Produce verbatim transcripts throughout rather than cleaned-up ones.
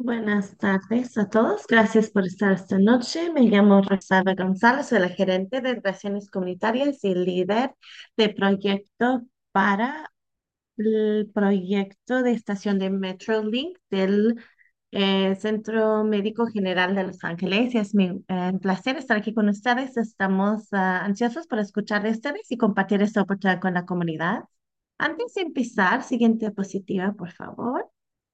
Buenas tardes a todos. Gracias por estar esta noche. Me llamo Rosalba González, soy la gerente de Relaciones Comunitarias y líder de proyecto para el proyecto de estación de Metrolink del eh, Centro Médico General de Los Ángeles. Y es mi eh, placer estar aquí con ustedes. Estamos ah, ansiosos por escuchar de ustedes y compartir esta oportunidad con la comunidad. Antes de empezar, siguiente diapositiva, por favor.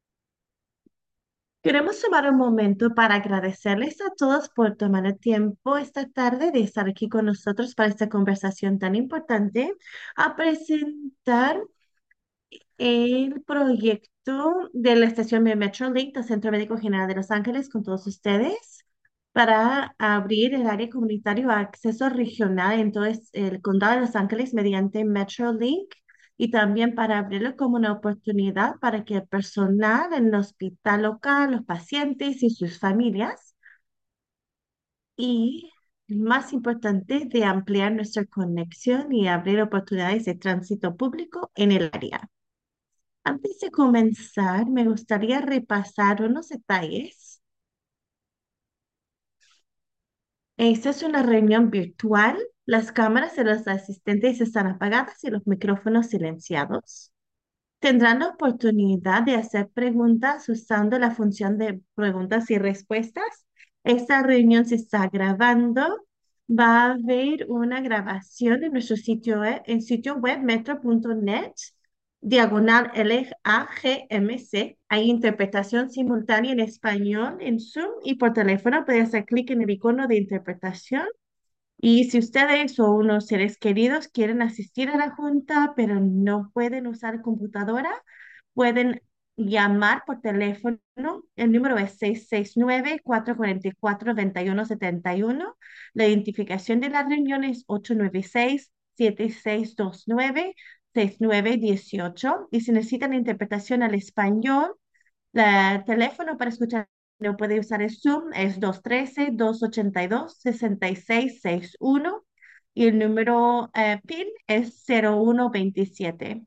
Queremos tomar un momento para agradecerles a todos por tomar el tiempo esta tarde de estar aquí con nosotros para esta conversación tan importante, a presentar el proyecto de la estación de Metrolink del Centro Médico General de Los Ángeles con todos ustedes para abrir el área comunitario a acceso regional en todo es- el condado de Los Ángeles mediante Metrolink y también para abrirlo como una oportunidad para que el personal en el hospital local, los pacientes y sus familias y más importante, de ampliar nuestra conexión y abrir oportunidades de tránsito público en el área. Antes de comenzar, me gustaría repasar unos detalles. Esta es una reunión virtual. Las cámaras de los asistentes están apagadas y los micrófonos silenciados. Tendrán la oportunidad de hacer preguntas usando la función de preguntas y respuestas. Esta reunión se está grabando. Va a haber una grabación en nuestro sitio web, en sitio web metro punto net, diagonal L A G M C. Hay interpretación simultánea en español en Zoom y por teléfono. Puede hacer clic en el icono de interpretación y si ustedes o unos seres queridos quieren asistir a la junta, pero no pueden usar computadora, pueden llamar por teléfono. El número es seis seis nueve, cuatro cuatro cuatro, dos uno siete uno. La identificación de la reunión es ocho nueve seis, siete seis dos nueve, seis nueve uno ocho. Y si necesitan interpretación al español, el teléfono para escuchar no puede usar el Zoom, es dos uno tres, dos ocho dos, seis seis seis uno y el número eh, PIN es cero uno veintisiete.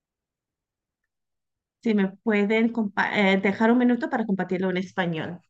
Si me pueden compa- eh, dejar un minuto para compartirlo en español.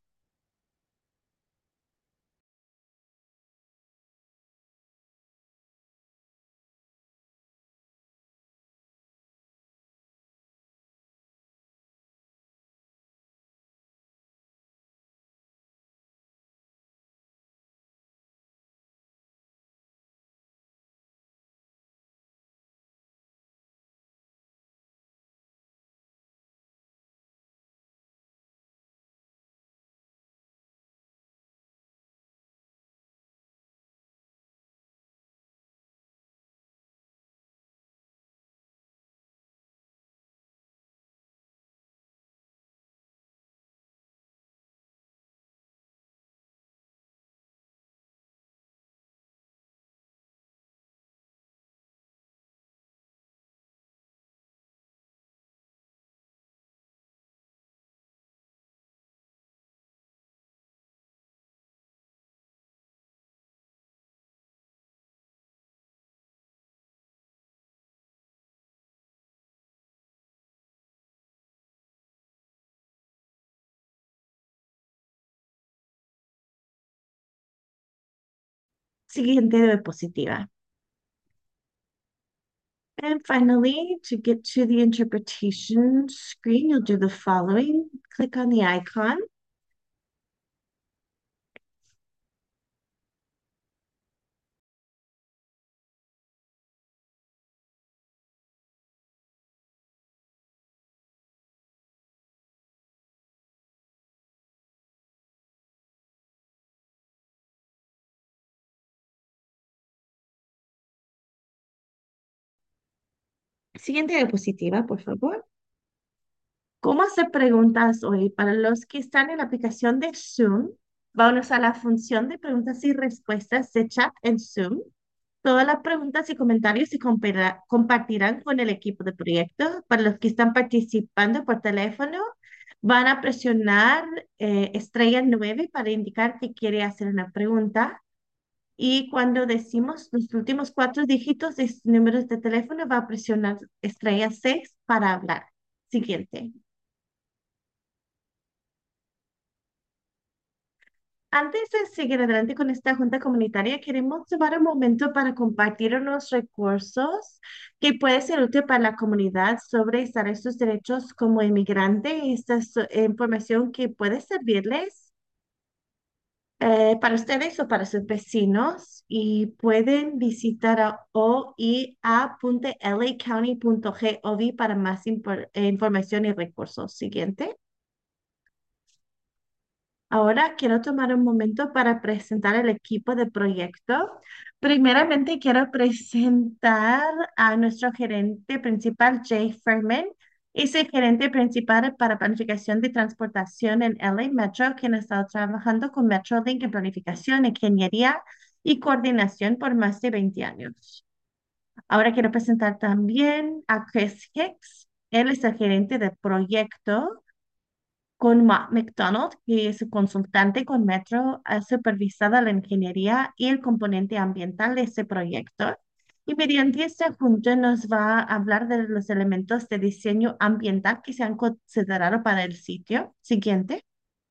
Siguiente diapositiva. And finally, to get to the interpretation screen, you'll do the following. Click on the icon. Siguiente diapositiva, por favor. ¿Cómo hacer preguntas hoy? Para los que están en la aplicación de Zoom, vamos a la función de preguntas y respuestas de chat en Zoom. Todas las preguntas y comentarios se compara- compartirán con el equipo de proyecto. Para los que están participando por teléfono, van a presionar eh, estrella nueve para indicar que quiere hacer una pregunta. Y cuando decimos los últimos cuatro dígitos de sus números de teléfono, va a presionar estrella seis para hablar. Siguiente. Antes de seguir adelante con esta junta comunitaria, queremos tomar un momento para compartir unos recursos que puede ser útil para la comunidad sobre estar estos derechos como inmigrante. Esta es eh, información que puede servirles eh, para ustedes o para sus vecinos y pueden visitar a o i a punto l a county punto gov para más impor- eh, información y recursos. Siguiente. Ahora quiero tomar un momento para presentar el equipo de proyecto. Primeramente quiero presentar a nuestro gerente principal, Jay Furman. Es el gerente principal para planificación de transportación en L A Metro, quien ha estado trabajando con MetroLink en planificación, ingeniería y coordinación por más de veinte años. Ahora quiero presentar también a Chris Hicks. Él es el gerente de proyecto con Matt McDonald, que es consultante con Metro, ha supervisado la ingeniería y el componente ambiental de este proyecto. Y mediante este junta nos va a hablar de los elementos de diseño ambiental que se han considerado para el sitio. Siguiente.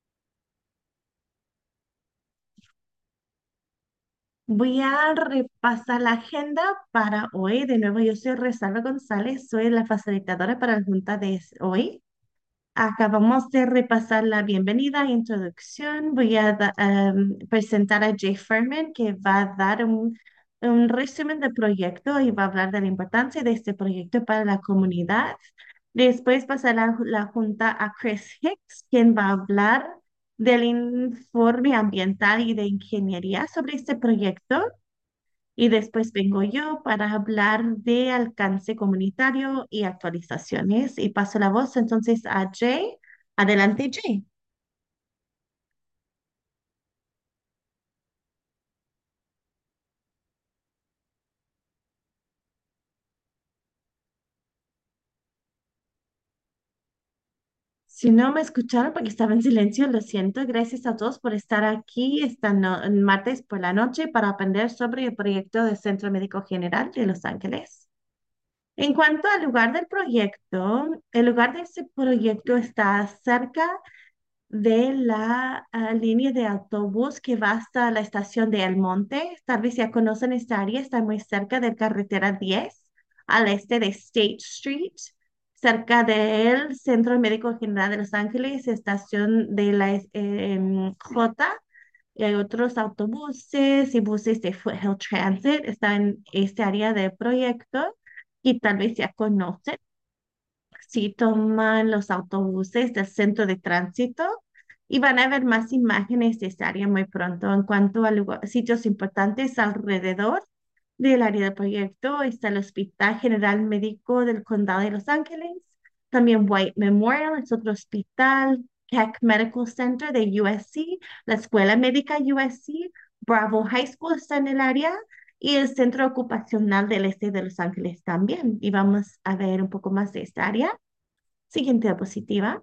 Voy a repasar la agenda para hoy. De nuevo, yo soy Rosalba González, soy la facilitadora para la junta de hoy. Acabamos de repasar la bienvenida e introducción. Voy a da- em, presentar a Jay Furman, que va a dar un, un resumen del proyecto y va a hablar de la importancia de este proyecto para la comunidad. Después pasará la, la junta a Chris Hicks, quien va a hablar del informe ambiental y de ingeniería sobre este proyecto. Y después vengo yo para hablar de alcance comunitario y actualizaciones. Y paso la voz entonces a Jay. Adelante, Jay. Si no me escucharon porque estaba en silencio, lo siento. Gracias a todos por estar aquí esta no- martes por la noche para aprender sobre el proyecto del Centro Médico General de Los Ángeles. En cuanto al lugar del proyecto, el lugar de este proyecto está cerca de la ah, línea de autobús que va hasta la estación de El Monte. Tal vez ya conocen esta área, está muy cerca de carretera diez, al este de State Street, cerca del Centro Médico General de Los Ángeles, estación de la eh, em, J. Y hay otros autobuses y buses de Foothill Transit, está en este área del proyecto y tal vez ya conocen si toman los autobuses del centro de tránsito y van a ver más imágenes de esta área muy pronto. En cuanto a lugar- sitios importantes alrededor del área del proyecto, está el Hospital General Médico del Condado de Los Ángeles, también White Memorial es otro hospital, Keck Medical Center de U S C, la Escuela Médica U S C, Bravo High School está en el área y el Centro Ocupacional del Este de Los Ángeles también. Y vamos a ver un poco más de esta área. Siguiente diapositiva.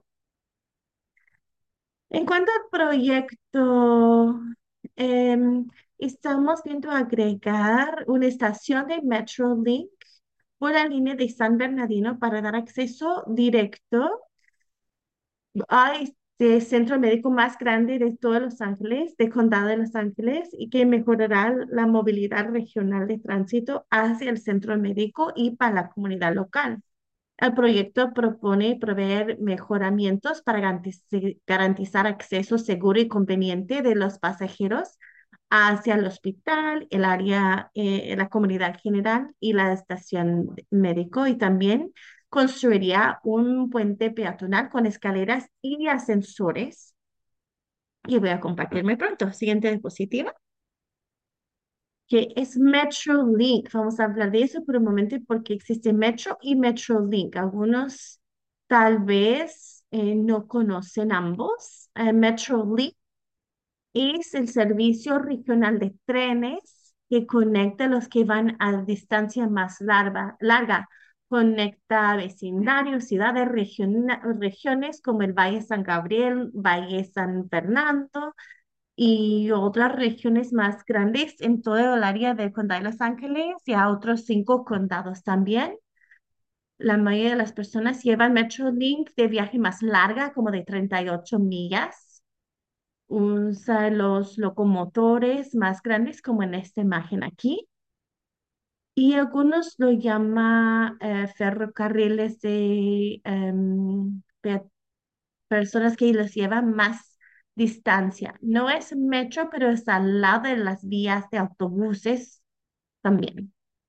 En cuanto al proyecto, em, estamos viendo agregar una estación de MetroLink por la línea de San Bernardino para dar acceso directo a este centro médico más grande de todos Los Ángeles, de Condado de Los Ángeles, y que mejorará la movilidad regional de tránsito hacia el centro médico y para la comunidad local. El proyecto propone proveer mejoramientos para garantici- garantizar acceso seguro y conveniente de los pasajeros hacia el hospital, el área, eh, la comunidad general y la estación médico. Y también construiría un puente peatonal con escaleras y ascensores. Y voy a compartirme pronto. Siguiente diapositiva, que es MetroLink. Vamos a hablar de eso por un momento porque existe Metro y MetroLink. Algunos tal vez eh, no conocen ambos. Eh, MetroLink es el servicio regional de trenes que conecta a los que van a distancia más larga, larga. Conecta vecindarios, ciudades, regiona- regiones como el Valle San Gabriel, Valle San Fernando y otras regiones más grandes en todo el área del condado de Los Ángeles y a otros cinco condados también. La mayoría de las personas llevan MetroLink de viaje más larga, como de treinta y ocho millas. Usa los locomotores más grandes como en esta imagen aquí. Y algunos lo llaman eh, ferrocarriles de em, pe- personas que los llevan más distancia. No es metro, pero está al lado de las vías de autobuses también.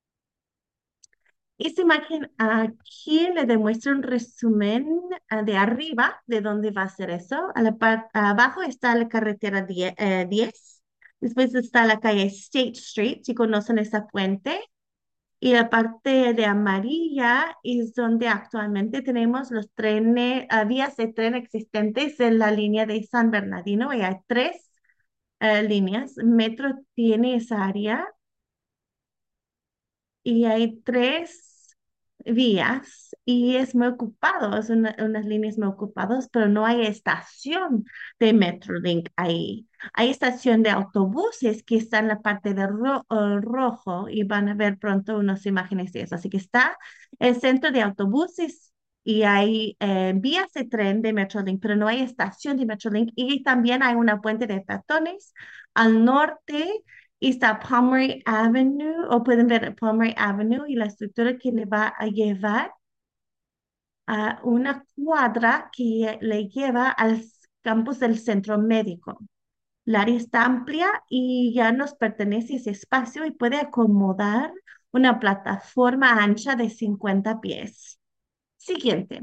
Esta imagen aquí le demuestra un resumen ah, de arriba de dónde va a ser eso. A la par- abajo está la carretera diez, eh, diez. Después está la calle State Street, si conocen esa puente. Y la parte de amarilla es donde actualmente tenemos los trenes, ah, vías de tren existentes en la línea de San Bernardino. Y hay tres eh, líneas. Metro tiene esa área y hay tres vías y es muy ocupado, es una- unas líneas muy ocupadas, pero no hay estación de Metrolink ahí. Hay estación de autobuses que está en la parte de ro- eh, rojo y van a ver pronto unas imágenes de eso. Así que está el centro de autobuses y hay eh, vías de tren de Metrolink, pero no hay estación de Metrolink y también hay una puente de peatones al norte y está Palmery Avenue, o pueden ver Palmery Avenue y la estructura que le va a llevar a una cuadra que le lleva al campus del centro médico. La área está amplia y ya nos pertenece ese espacio y puede acomodar una plataforma ancha de cincuenta pies. Siguiente.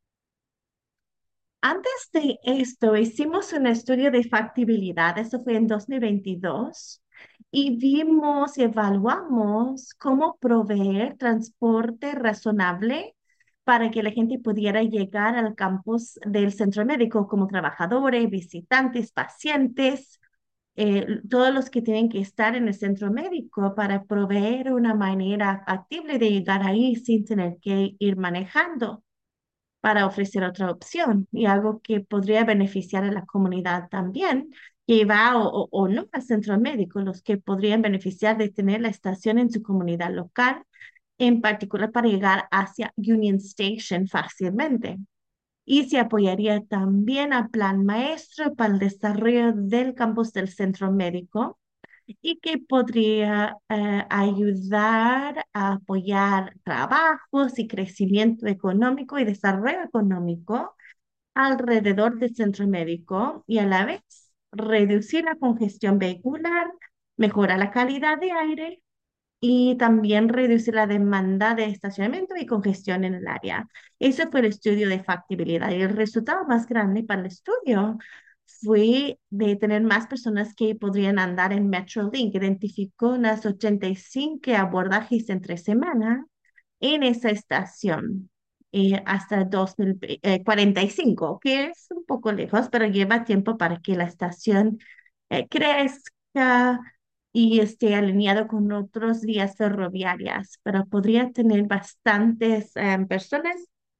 Antes de esto, hicimos un estudio de factibilidad, eso fue en dos mil veintidós, y vimos y evaluamos cómo proveer transporte razonable para que la gente pudiera llegar al campus del centro médico como trabajadores, visitantes, pacientes, eh, todos los que tienen que estar en el centro médico para proveer una manera factible de llegar ahí sin tener que ir manejando para ofrecer otra opción y algo que podría beneficiar a la comunidad también, que va o, o- o no al centro médico, los que podrían beneficiar de tener la estación en su comunidad local, en particular para llegar hacia Union Station fácilmente. Y se apoyaría también al plan maestro para el desarrollo del campus del centro médico y que podría eh, ayudar a apoyar trabajos y crecimiento económico y desarrollo económico alrededor del centro médico y a la vez reducir la congestión vehicular, mejorar la calidad de aire y también reducir la demanda de estacionamiento y congestión en el área. Ese fue el estudio de factibilidad y el resultado más grande para el estudio fue de tener más personas que podrían andar en Metrolink. Identificó unas ochenta y cinco abordajes entre semana en esa estación. eh, hasta dos mil cuarenta y cinco, que es un poco lejos, pero lleva tiempo para que la estación eh, crezca y esté alineado con otras vías ferroviarias, pero podría tener bastantes em, personas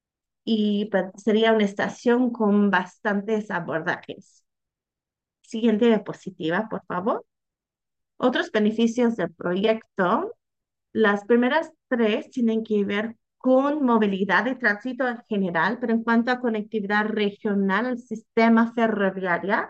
y pues, sería una estación con bastantes abordajes. Siguiente diapositiva, por favor. Otros beneficios del proyecto. Las primeras tres tienen que ver con movilidad de tránsito en general, pero en cuanto a conectividad regional al sistema ferroviario,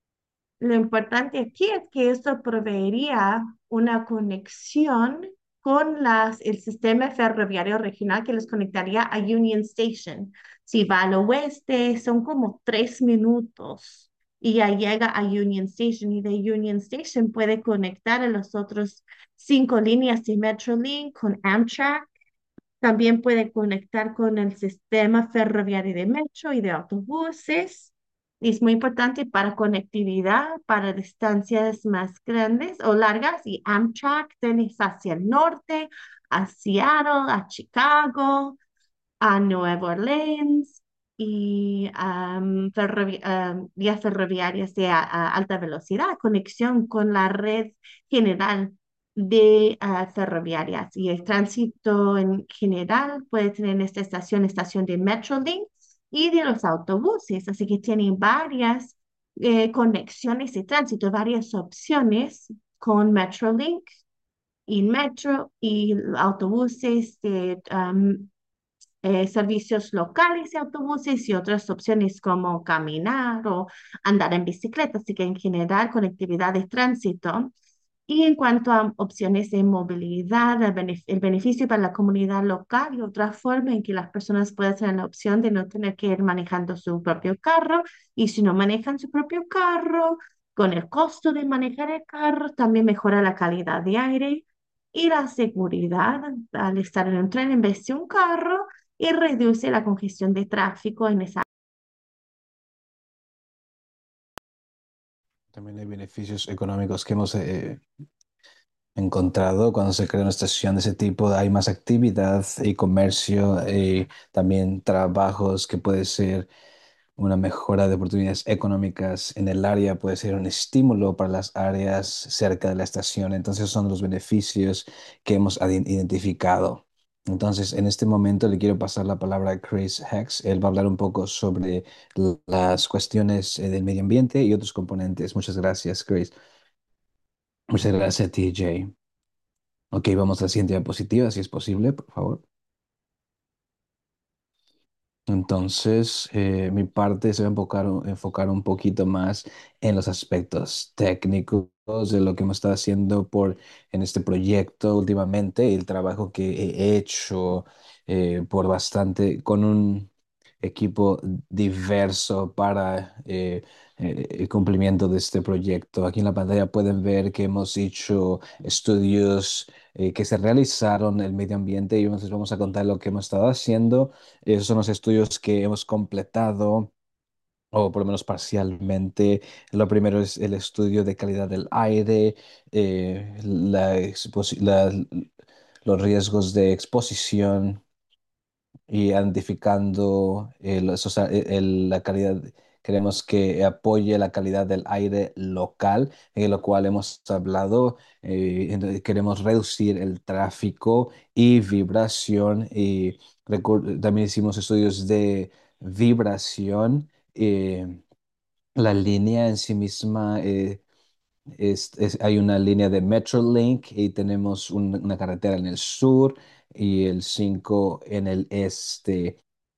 lo importante aquí es que esto proveería una conexión con las, el sistema ferroviario regional que les conectaría a Union Station. Si va al oeste, son como tres minutos y ya llega a Union Station y de Union Station puede conectar a los otros cinco líneas de Metrolink con Amtrak. También puede conectar con el sistema ferroviario de metro y de autobuses. Y es muy importante para conectividad, para distancias más grandes o largas. Y Amtrak tenés hacia el norte, a Seattle, a Chicago, a Nueva Orleans y am, ferrovi- am, vías ferroviarias de a- a alta velocidad, conexión con la red general de ah, ferroviarias. Y el tránsito en general puede tener en esta estación, estación de Metrolink y de los autobuses. Así que tienen varias eh, conexiones de tránsito, varias opciones con Metrolink y Metro y autobuses de eh, servicios locales y autobuses y otras opciones como caminar o andar en bicicleta, así que en general conectividad de tránsito. Y en cuanto a opciones de movilidad, el benef- el beneficio para la comunidad local y otra forma en que las personas pueden tener la opción de no tener que ir manejando su propio carro. Y si no manejan su propio carro, con el costo de manejar el carro, también mejora la calidad de aire y la seguridad al estar en un tren en vez de un carro y reduce la congestión de tráfico en esa. También hay beneficios económicos que hemos eh, encontrado cuando se crea una estación de ese tipo. Hay más actividad y comercio y también trabajos que puede ser una mejora de oportunidades económicas en el área, puede ser un estímulo para las áreas cerca de la estación. Entonces son los beneficios que hemos adi- identificado. Entonces, en este momento le quiero pasar la palabra a Chris Hex. Él va a hablar un poco sobre l- las cuestiones eh, del medio ambiente y otros componentes. Muchas gracias, Chris. Muchas gracias, T J. Ok, vamos a la siguiente diapositiva, si es posible, por favor. Entonces, eh, mi parte se va a enfocar, enfocar un poquito más en los aspectos técnicos de lo que hemos estado haciendo por, en este proyecto últimamente, el trabajo que he hecho eh, por bastante, con un equipo diverso para eh, eh, el cumplimiento de este proyecto. Aquí en la pantalla pueden ver que hemos hecho estudios eh, que se realizaron en el medio ambiente y les vamos a contar lo que hemos estado haciendo. Esos son los estudios que hemos completado, o por lo menos parcialmente. Lo primero es el estudio de calidad del aire, eh, la exposi- la- los riesgos de exposición y identificando el- o sea, e- el- la calidad. Queremos que apoye la calidad del aire local, en lo cual hemos hablado. Eh, entonces queremos reducir el tráfico y vibración. Y recor- también hicimos estudios de vibración. eh, la línea en sí misma, eh, es, es- hay una línea de Metrolink y tenemos un- una carretera en el sur y el cinco en el este,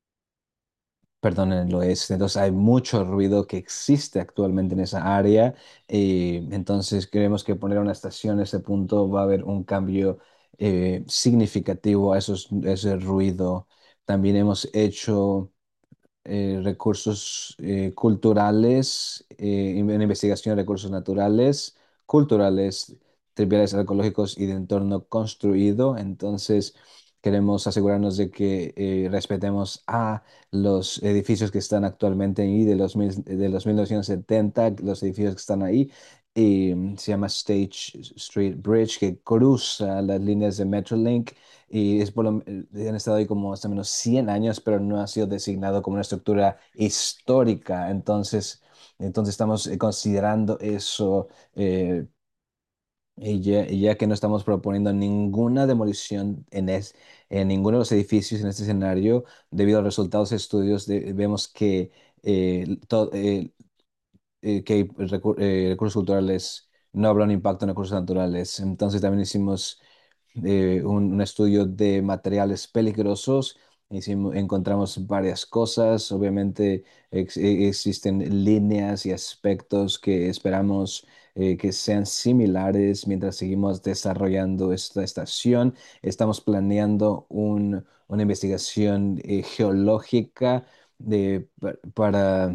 perdón, en el oeste. Entonces hay mucho ruido que existe actualmente en esa área. Y entonces creemos que poner una estación en ese punto va a haber un cambio eh, significativo a esos, ese ruido. También hemos hecho eh, recursos eh, culturales, eh, in- en investigación de recursos naturales, culturales, triviales ecológicos y de entorno construido. Entonces, queremos asegurarnos de que eh, respetemos a los edificios que están actualmente ahí, de los, mil- de los mil novecientos setenta, los edificios que están ahí. Y mm, se llama State Street Bridge, que cruza las líneas de Metrolink y es por lo- eh, han estado ahí como hasta menos cien años, pero no ha sido designado como una estructura histórica. Entonces, entonces estamos eh, considerando eso, eh, y ya, y ya que no estamos proponiendo ninguna demolición en, es- en ninguno de los edificios en este escenario, debido a los resultados de estudios, de- vemos que, eh, to- eh, eh, que hay recu- eh, recursos culturales no habrá un impacto en recursos naturales. Entonces también hicimos eh, un, un estudio de materiales peligrosos. Hicimos, encontramos varias cosas. Obviamente ex- e- existen líneas y aspectos que esperamos eh, que sean similares mientras seguimos desarrollando esta estación. Estamos planeando un- una investigación eh, geológica de, pa- para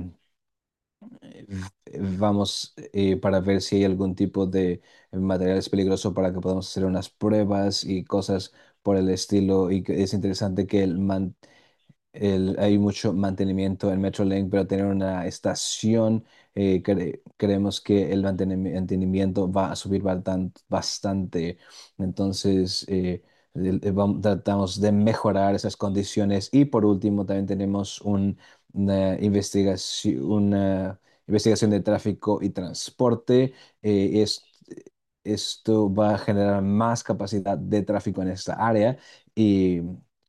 eh, vamos eh, para ver si hay algún tipo de materiales peligroso para que podamos hacer unas pruebas y cosas por el estilo. Y que es interesante que el, man- el- hay mucho mantenimiento en Metrolink, pero tener una estación, eh, cre- creemos que el mantenimi- mantenimiento va a subir bastan- bastante. Entonces, eh, el- el- vam- tratamos de mejorar esas condiciones. Y por último, también tenemos un- una investigación, una investigación de tráfico y transporte. Eh, es- esto va a generar más capacidad de tráfico en esta área. Y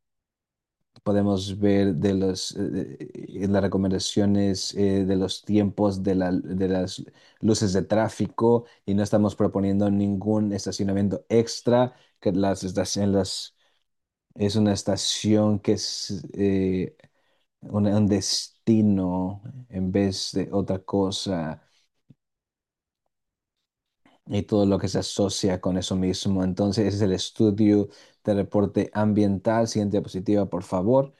podemos ver de los, eh, eh, las recomendaciones eh, de los tiempos de, la- de las luces de tráfico, y no estamos proponiendo ningún estacionamiento extra, que las estaciones, Es una estación que es eh, un, un destino en vez de otra cosa y todo lo que se asocia con eso mismo. Entonces, ese es el estudio de reporte ambiental. Siguiente diapositiva, por favor.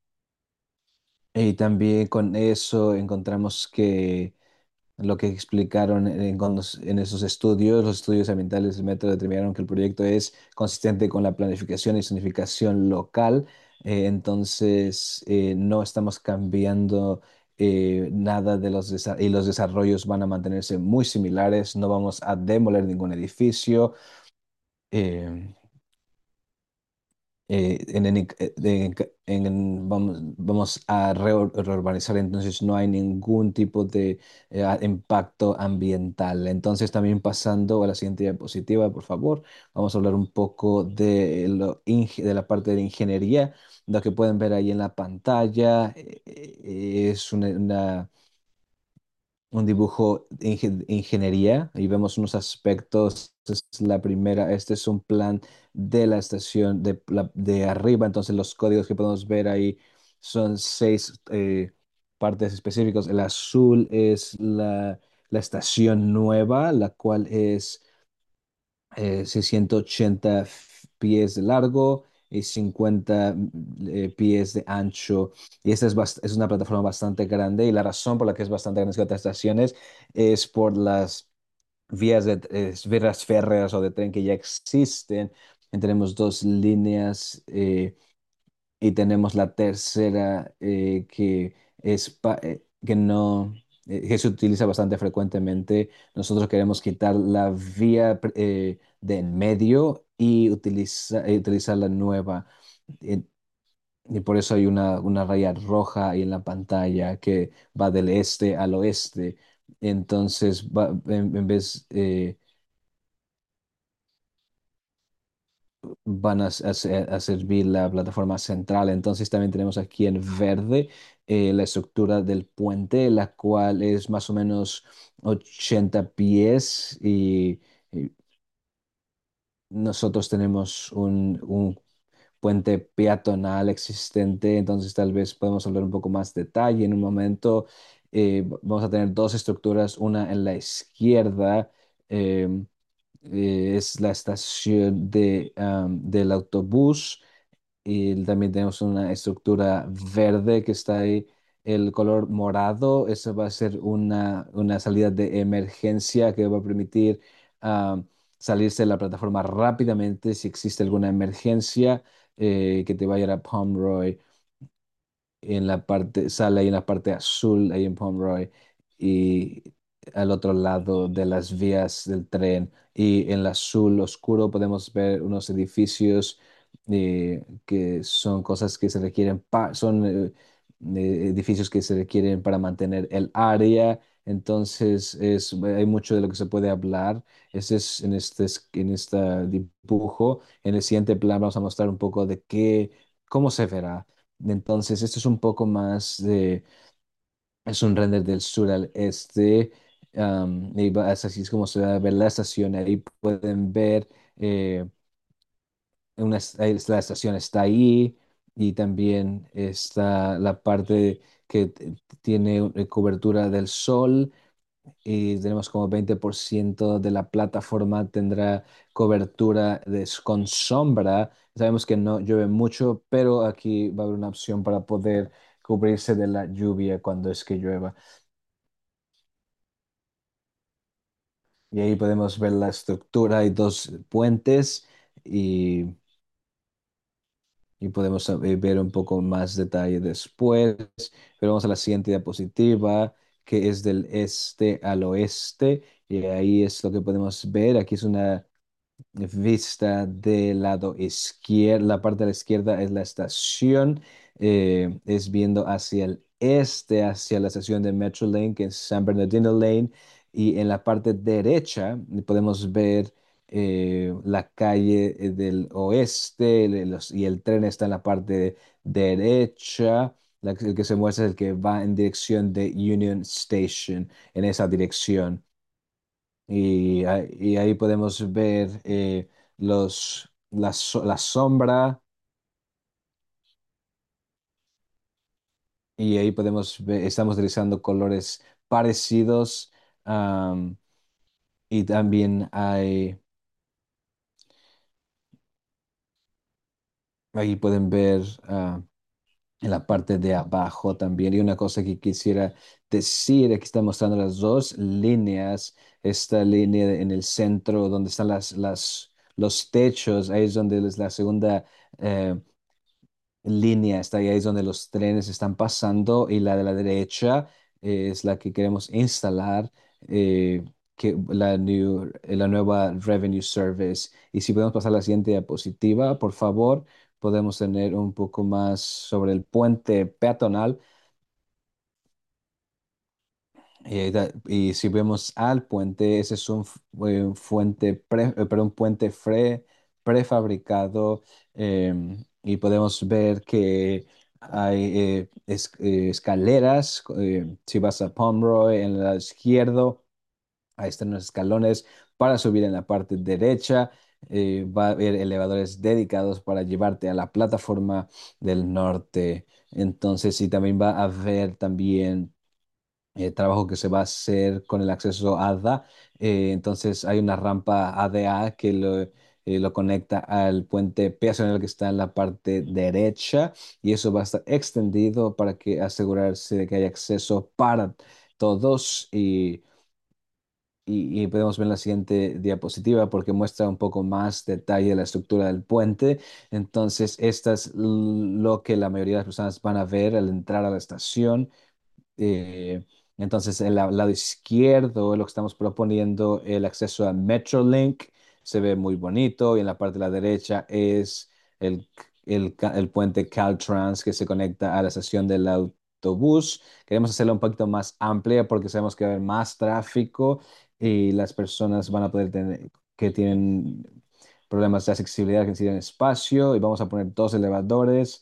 Y también con eso encontramos que lo que explicaron en, con los- en esos estudios, los estudios ambientales del método determinaron que el proyecto es consistente con la planificación y zonificación local. Eh, entonces, eh, no estamos cambiando eh, nada de los desa- y los desarrollos van a mantenerse muy similares. No vamos a demoler ningún edificio. eh, eh, en, en- eh, de- en- vamos, vamos a reur- reurbanizar, entonces no hay ningún tipo de eh, a- impacto ambiental. Entonces también pasando a la siguiente diapositiva, por favor, vamos a hablar un poco de, lo, inge- de la parte de la ingeniería. Lo que pueden ver ahí en la pantalla eh, eh, es una, una- un dibujo de ingen- ingeniería y vemos unos aspectos. Esta es la primera, este es un plan de la estación de, la- de arriba, entonces los códigos que podemos ver ahí son seis eh, partes específicas. El azul es la, la estación nueva, la cual es eh, seiscientos ochenta f- pies de largo y cincuenta mm, eh, pies de ancho. Y esta es, bast- es una plataforma bastante grande y la razón por la que es bastante grande que otras estaciones es por las vías, de, eh, vías férreas o de tren que ya existen. Y tenemos dos líneas. eh, y tenemos la tercera eh, que es pa- eh, que no eh, que se utiliza bastante frecuentemente. Nosotros queremos quitar la vía eh, de en medio y utiliza- eh, utilizar la nueva. Eh, y por eso hay una, una raya roja ahí en la pantalla que va del este al oeste. Entonces, va, en, en vez, eh, van a, a ser- a servir la plataforma central. Entonces también tenemos aquí en verde eh, la estructura del puente, la cual es más o menos ochenta pies y, y nosotros tenemos un, un puente peatonal existente, entonces tal vez podemos hablar un poco más detalle en un momento. Eh, vamos a tener dos estructuras, una en la izquierda. em, eh, es la estación de, am, del autobús y también tenemos una estructura verde que está ahí. El color morado, eso va a ser una, una salida de emergencia que va a permitir am, salirse de la plataforma rápidamente si existe alguna emergencia eh, que te vaya a Pomeroy en la parte, sale ahí en la parte azul, ahí en Pomeroy, y al otro lado de las vías del tren. Y en el azul oscuro podemos ver unos edificios eh, que son cosas que se requieren, pa- son eh, eh, edificios que se requieren para mantener el área. Entonces, es, hay mucho de lo que se puede hablar. Ese es en este, es- en este dibujo. En el siguiente plan vamos a mostrar un poco de qué, cómo se verá. Entonces, esto es un poco más de, es un render del sur al este, am, y va- es así es como se va a ver la estación. Ahí pueden ver, eh, una, es- ahí la estación está ahí y también está la parte que t- tiene eh, cobertura del sol y tenemos como veinte por ciento de la plataforma tendrá cobertura de, con sombra. Sabemos que no llueve mucho, pero aquí va a haber una opción para poder cubrirse de la lluvia cuando es que llueva. Y ahí podemos ver la estructura. Hay dos puentes y, y podemos eh, ver un poco más detalle después. Pero vamos a la siguiente diapositiva, que es del este al oeste. Y ahí es lo que podemos ver. Aquí es una vista del lado izquierdo, la parte de la izquierda es la estación, eh, es viendo hacia el este, hacia la estación de Metrolink, que es San Bernardino Lane, y en la parte derecha podemos ver eh, la calle eh, del oeste, le- los- y el tren está en la parte derecha. La- el que se muestra es el que va en dirección de Union Station, en esa dirección. Y, ahí y ahí podemos ver eh, los, la, so- la sombra. y ahí podemos ver, estamos utilizando colores parecidos. am, y también hay, ahí pueden ver ah, en la parte de abajo también. Y una cosa que quisiera decir, aquí está mostrando las dos líneas, esta línea en el centro donde están las, las, los techos, ahí es donde es la segunda eh, línea, está ahí, ahí es donde los trenes están pasando, y la de la derecha eh, es la que queremos instalar, eh, que, la, new- eh, la nueva Revenue Service. Y si podemos pasar a la siguiente diapositiva, por favor, podemos tener un poco más sobre el puente peatonal. Eh, da- y si vemos al puente, ese es un, f- eh, un fuente pre- eh, perdón, un puente fre- prefabricado, em, y podemos ver que hay eh, es- eh, escaleras. Eh, si vas a Pomeroy en el lado izquierdo, ahí están los escalones para subir en la parte derecha. Eh, va a haber elevadores dedicados para llevarte a la plataforma del norte. Entonces, y también va a haber también eh, trabajo que se va a hacer con el acceso A D A. Eh, entonces hay una rampa A D A que lo, eh, lo conecta al puente peatonal que está en la parte derecha, y eso va a estar extendido para que asegurarse de que hay acceso para todos. Y, y, y podemos ver la siguiente diapositiva porque muestra un poco más detalle de la estructura del puente. Entonces, esta es l- lo que la mayoría de las personas van a ver al entrar a la estación. Eh, entonces, el la- lado izquierdo, lo que estamos proponiendo, el acceso a Metrolink, se ve muy bonito, y en la parte de la derecha es el, el, ca- el puente Caltrans que se conecta a la estación del autobús. Queremos hacerla un poquito más amplia porque sabemos que va a haber más tráfico, y las personas van a poder tener, que tienen problemas de accesibilidad, que necesitan espacio, y vamos a poner dos elevadores.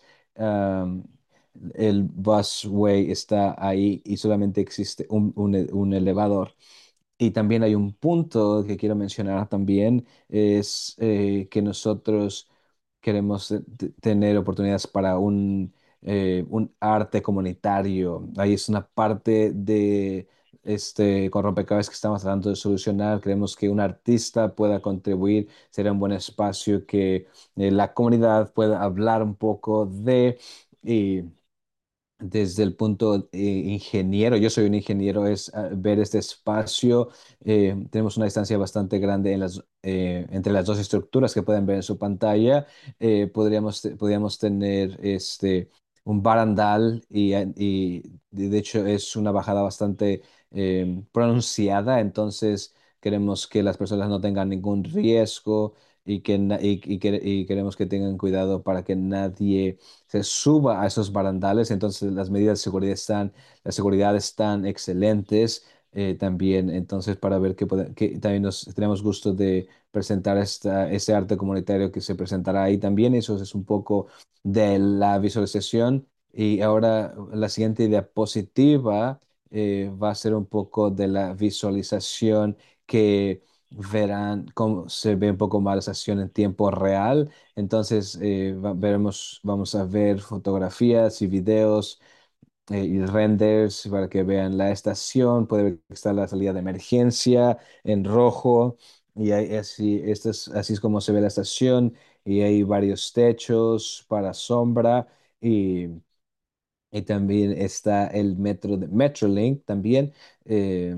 El busway está ahí y solamente existe un, un e- un elevador. Y también hay un punto que quiero mencionar también, es eh, que nosotros queremos eh, t- tener oportunidades para un, eh, un arte comunitario. Ahí es una parte de este con rompecabezas que estamos tratando de solucionar. Queremos que un artista pueda contribuir, será un buen espacio que eh, la comunidad pueda hablar un poco de. Y desde el punto eh, ingeniero, yo soy un ingeniero, es ah, ver este espacio. Eh, tenemos una distancia bastante grande en las, eh, entre las dos estructuras que pueden ver en su pantalla. Eh, podríamos, te- podríamos tener este, un barandal, y, y de de hecho es una bajada bastante eh, pronunciada. Entonces queremos que las personas no tengan ningún riesgo, y que, na- y, y que- y queremos que tengan cuidado para que nadie se suba a esos barandales. Entonces las medidas de seguridad están, la seguridad están excelentes. Eh, también, entonces, para ver que, pode- que también nos tenemos gusto de presentar esta, ese arte comunitario que se presentará ahí también. Eso es un poco de la visualización. Y ahora la siguiente diapositiva eh, va a ser un poco de la visualización, que verán cómo se ve un poco más la estación en tiempo real. Entonces, eh, va- veremos, vamos a ver fotografías y videos eh, y renders para que vean la estación. Puede ver que está la salida de emergencia en rojo, y ahí así, esto es, así es como se ve la estación. Y hay varios techos para sombra, y, y también está el metro de Metrolink también. eh,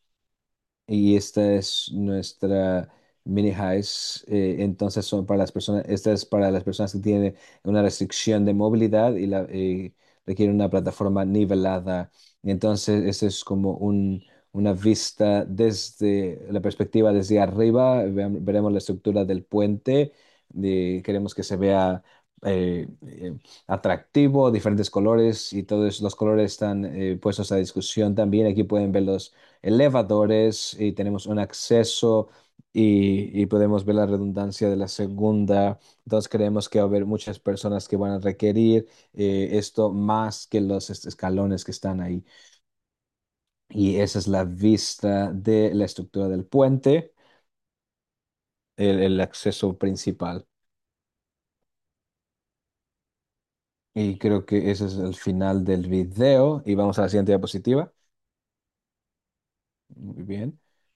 y esta es nuestra mini highs. Eh, entonces son para las personas, esta es para las personas que tienen una restricción de movilidad y la, eh, requieren una plataforma nivelada. Entonces, esta es como un, una vista desde la perspectiva desde arriba. Veam- veremos la estructura del puente. De- queremos que se vea eh, eh, atractivo, diferentes colores, y todos los colores están eh, puestos a discusión también. Aquí pueden ver los elevadores, y tenemos un acceso, y, y podemos ver la redundancia de la segunda. Entonces creemos que va a haber muchas personas que van a requerir eh, esto más que los est- escalones que están ahí. Y esa es la vista de la estructura del puente, el, el acceso principal. Y creo que ese es el final del video. Y vamos a la siguiente diapositiva. Muy bien.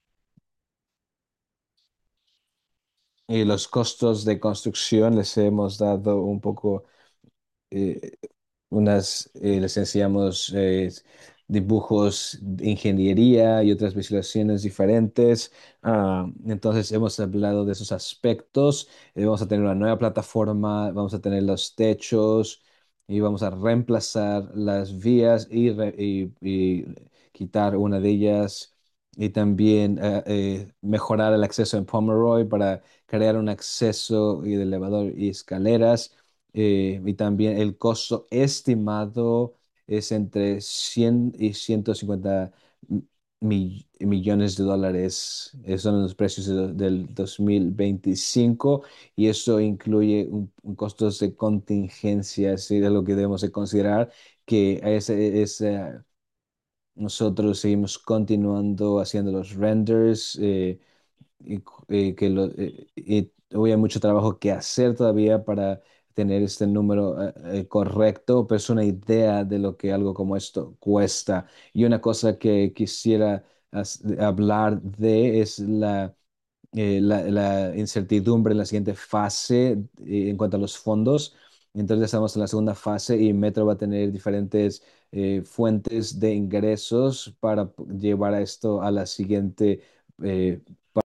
Y los costos de construcción les hemos dado un poco eh, unas, eh, les enseñamos eh, dibujos de ingeniería y otras visualizaciones diferentes. Ah, entonces hemos hablado de esos aspectos. Eh, vamos a tener una nueva plataforma, vamos a tener los techos y vamos a reemplazar las vías y, re- y- y quitar una de ellas. Y también eh, eh, mejorar el acceso en Pomeroy para crear un acceso y de elevador y escaleras. Eh, y también el costo estimado es entre cien y ciento cincuenta mi- millones de dólares. Esos son los precios de- del dos mil veinticinco y eso incluye un, un costos de contingencia, así de lo que debemos de considerar que es, es, eh, nosotros seguimos continuando haciendo los renders. Eh, y, eh, que lo, eh, y hoy hay mucho trabajo que hacer todavía para tener este número eh, eh, correcto, pero es una idea de lo que algo como esto cuesta. Y una cosa que quisiera as- hablar de es la, eh, la, la incertidumbre en la siguiente fase eh, en cuanto a los fondos. Entonces estamos en la segunda fase y Metro va a tener diferentes eh, fuentes de ingresos para p- llevar a esto a la siguiente eh,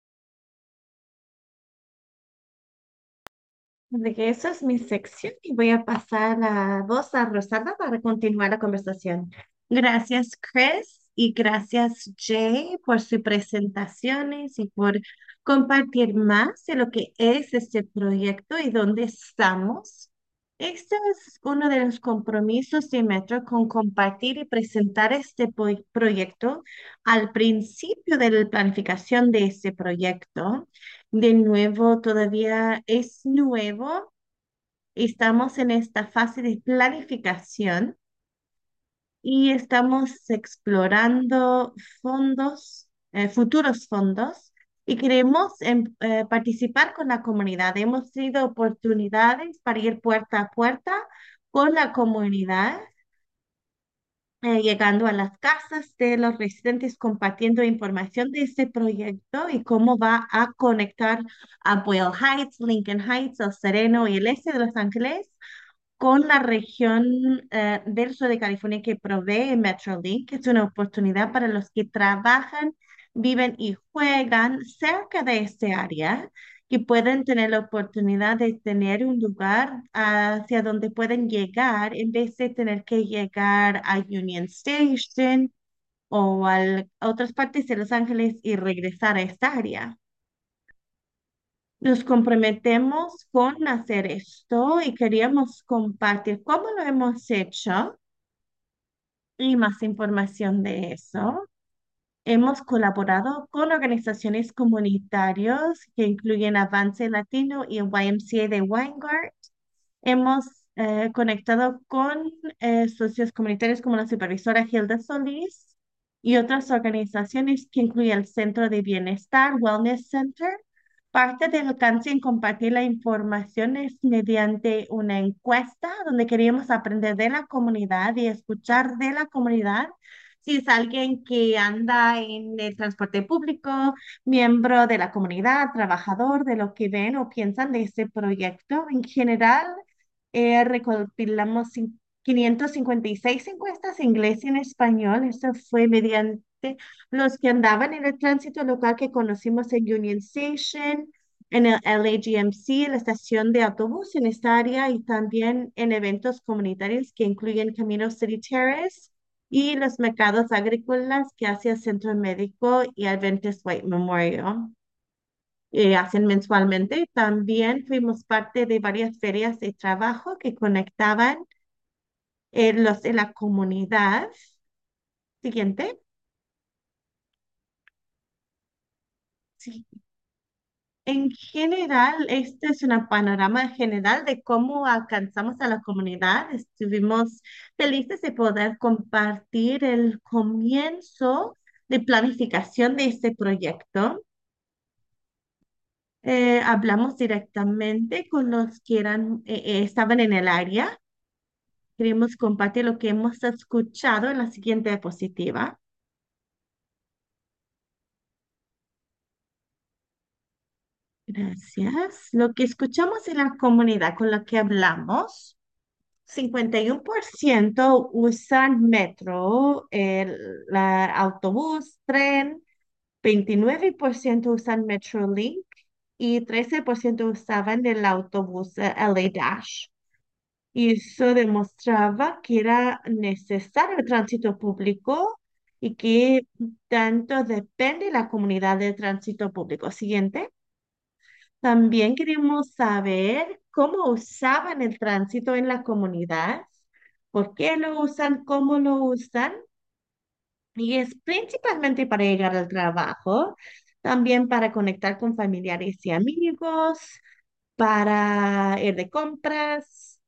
De que esa es mi sección y voy a pasar la voz a Rosana para continuar la conversación. Gracias, Chris, y gracias, Jay, por sus presentaciones y por compartir más de lo que es este proyecto y dónde estamos. Este es uno de los compromisos de Metro con compartir y presentar este po- proyecto al principio de la planificación de este proyecto. De nuevo, todavía es nuevo. Estamos en esta fase de planificación y estamos explorando fondos, eh, futuros fondos, y queremos em- eh, participar con la comunidad. Hemos tenido oportunidades para ir puerta a puerta con la comunidad, eh, llegando a las casas de los residentes, compartiendo información de este proyecto y cómo va a conectar a Boyle Heights, Lincoln Heights, El Sereno y el este de Los Ángeles con la región eh, del sur de California que provee Metrolink. Es una oportunidad para los que trabajan, viven y juegan cerca de este área, que pueden tener la oportunidad de tener un lugar hacia donde pueden llegar en vez de tener que llegar a Union Station o al- a otras partes de Los Ángeles y regresar a esta área. Nos comprometemos con hacer esto y queríamos compartir cómo lo hemos hecho y más información de eso. Hemos colaborado con organizaciones comunitarias que incluyen Avance Latino y el Y M C A de Weingart. Hemos eh, conectado con eh, socios comunitarios como la supervisora Hilda Solís y otras organizaciones que incluyen el Centro de Bienestar, Wellness Center. Parte del alcance en compartir la información es mediante una encuesta donde queríamos aprender de la comunidad y escuchar de la comunidad. Si es alguien que anda en el transporte público, miembro de la comunidad, trabajador, de lo que ven o piensan de este proyecto. En general, eh, recopilamos cin- quinientas cincuenta y seis encuestas en inglés y en español. Esto fue mediante los que andaban en el tránsito local que conocimos en Union Station, en el L A G M C, la estación de autobús en esta área, y también en eventos comunitarios que incluyen Camino City Terrace y los mercados agrícolas que hace el Centro Médico y Adventist White Memorial eh, hacen mensualmente. También fuimos parte de varias ferias de trabajo que conectaban eh, los de la comunidad. Siguiente. Sí. En general, este es un panorama general de cómo alcanzamos a la comunidad. Estuvimos felices de poder compartir el comienzo de planificación de este proyecto. Eh, hablamos directamente con los que eran, eh, eh, estaban en el área. Queremos compartir lo que hemos escuchado en la siguiente diapositiva. Gracias. Lo que escuchamos en la comunidad con la que hablamos, cincuenta y uno por ciento usan metro, el la autobús, tren, veintinueve por ciento usan Metrolink y trece por ciento usaban el autobús eh, L A Dash. Y eso demostraba que era necesario el tránsito público y que tanto depende la comunidad del tránsito público. Siguiente. También queremos saber cómo usaban el tránsito en la comunidad, por qué lo usan, cómo lo usan, y es principalmente para llegar al trabajo, también para conectar con familiares y amigos, para ir de compras,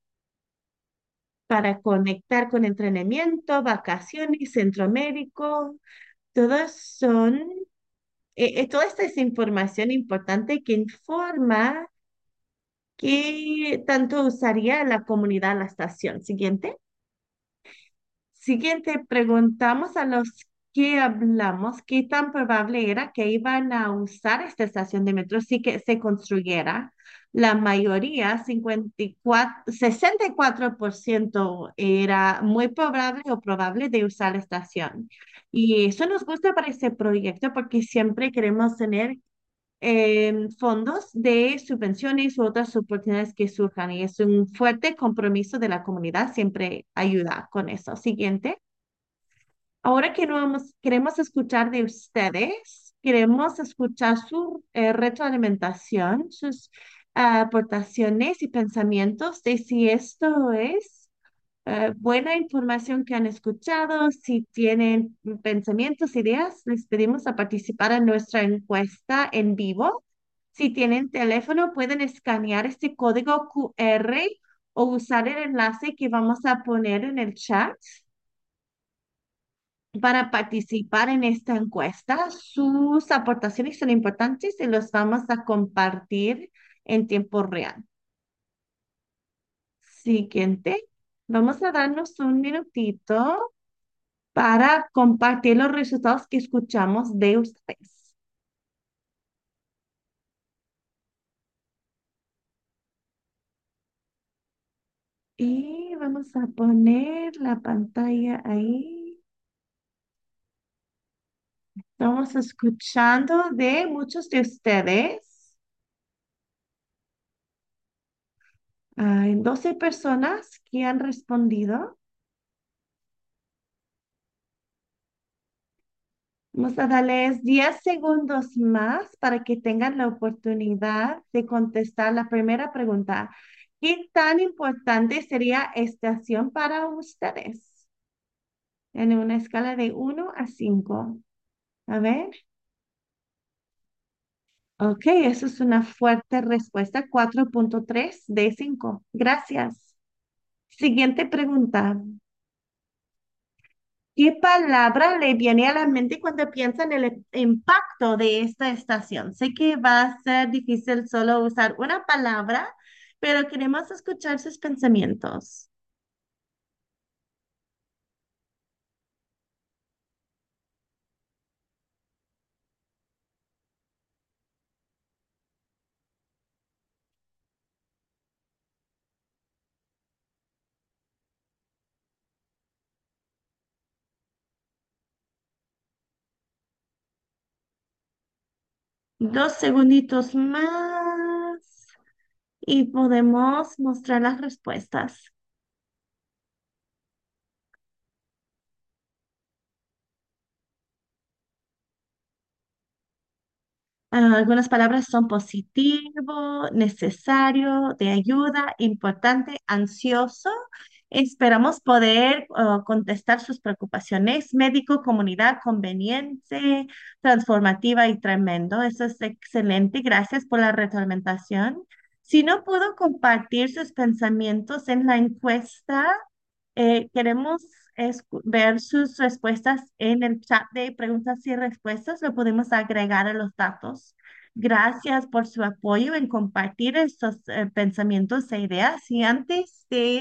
para conectar con entrenamiento, vacaciones, centro médico. Todos son, eh, eh, toda esta es información importante que informa ¿qué tanto usaría la comunidad la estación? Siguiente. Siguiente, preguntamos a los que hablamos qué tan probable era que iban a usar esta estación de metro si que se construyera. La mayoría, cincuenta y cuatro, sesenta y cuatro por ciento era muy probable o probable de usar la estación. Y eso nos gusta para este proyecto porque siempre queremos tener em, fondos de subvenciones u otras oportunidades que surjan. Y es un fuerte compromiso de la comunidad, siempre ayuda con eso. Siguiente. Ahora que no vamos- queremos escuchar de ustedes, queremos escuchar su eh, retroalimentación, sus ah, aportaciones y pensamientos de si esto es eh, buena información que han escuchado. Si tienen pensamientos, ideas, les pedimos a participar en nuestra encuesta en vivo. Si tienen teléfono, pueden escanear este código Q R o usar el enlace que vamos a poner en el chat para participar en esta encuesta. Sus aportaciones son importantes y los vamos a compartir en tiempo real. Siguiente, vamos a darnos un minutito para compartir los resultados que escuchamos de ustedes. Y vamos a poner la pantalla ahí. Estamos escuchando de muchos de ustedes. Hay doce personas que han respondido. Vamos a darles diez segundos más para que tengan la oportunidad de contestar la primera pregunta. ¿Qué tan importante sería estación para ustedes? En una escala de uno a cinco. A ver. Ok, eso es una fuerte respuesta. Cuatro punto tres de cinco. Gracias. Siguiente pregunta. ¿Qué palabra le viene a la mente cuando piensa en el impacto de esta estación? Sé que va a ser difícil solo usar una palabra, pero queremos escuchar sus pensamientos. Dos segunditos más y podemos mostrar las respuestas. Ah, algunas palabras son positivo, necesario, de ayuda, importante, ansioso. Esperamos poder ah, contestar sus preocupaciones. Médico, comunidad, conveniente, transformativa y tremendo. Eso es excelente. Gracias por la retroalimentación. Si no puedo compartir sus pensamientos en la encuesta, eh, queremos escu- ver sus respuestas en el chat de preguntas y respuestas. Lo podemos agregar a los datos. Gracias por su apoyo en compartir estos eh, pensamientos e ideas. Y antes de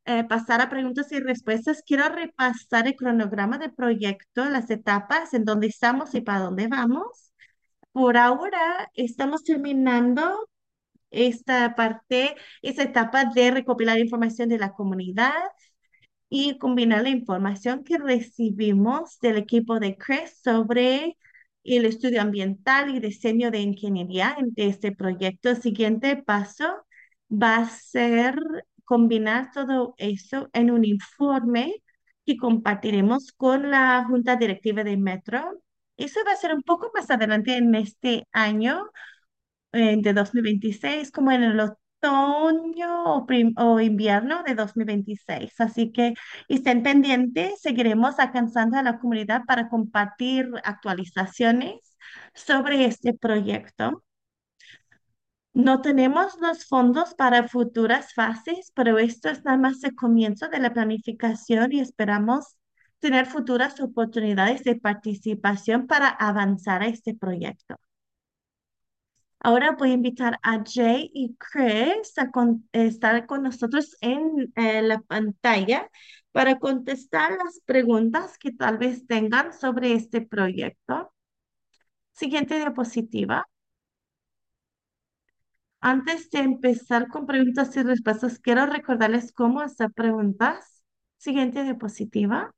eh, pasar a preguntas y respuestas, quiero repasar el cronograma del proyecto, las etapas en dónde estamos y para dónde vamos. Por ahora estamos terminando esta parte, esta etapa de recopilar información de la comunidad y combinar la información que recibimos del equipo de CREST sobre el estudio ambiental y diseño de ingeniería en- de este proyecto. El siguiente paso va a ser combinar todo eso en un informe que compartiremos con la Junta Directiva de Metro. Eso va a ser un poco más adelante en este año eh, de dos mil veintiséis, como en el otoño o, prim- o invierno de dos mil veintiséis. Así que estén pendientes, seguiremos alcanzando a la comunidad para compartir actualizaciones sobre este proyecto. No tenemos los fondos para futuras fases, pero esto es nada más el comienzo de la planificación y esperamos tener futuras oportunidades de participación para avanzar a este proyecto. Ahora voy a invitar a Jay y Chris a con- estar con nosotros en eh, la pantalla para contestar las preguntas que tal vez tengan sobre este proyecto. Siguiente diapositiva. Antes de empezar con preguntas y respuestas, quiero recordarles cómo hacer preguntas. Siguiente diapositiva.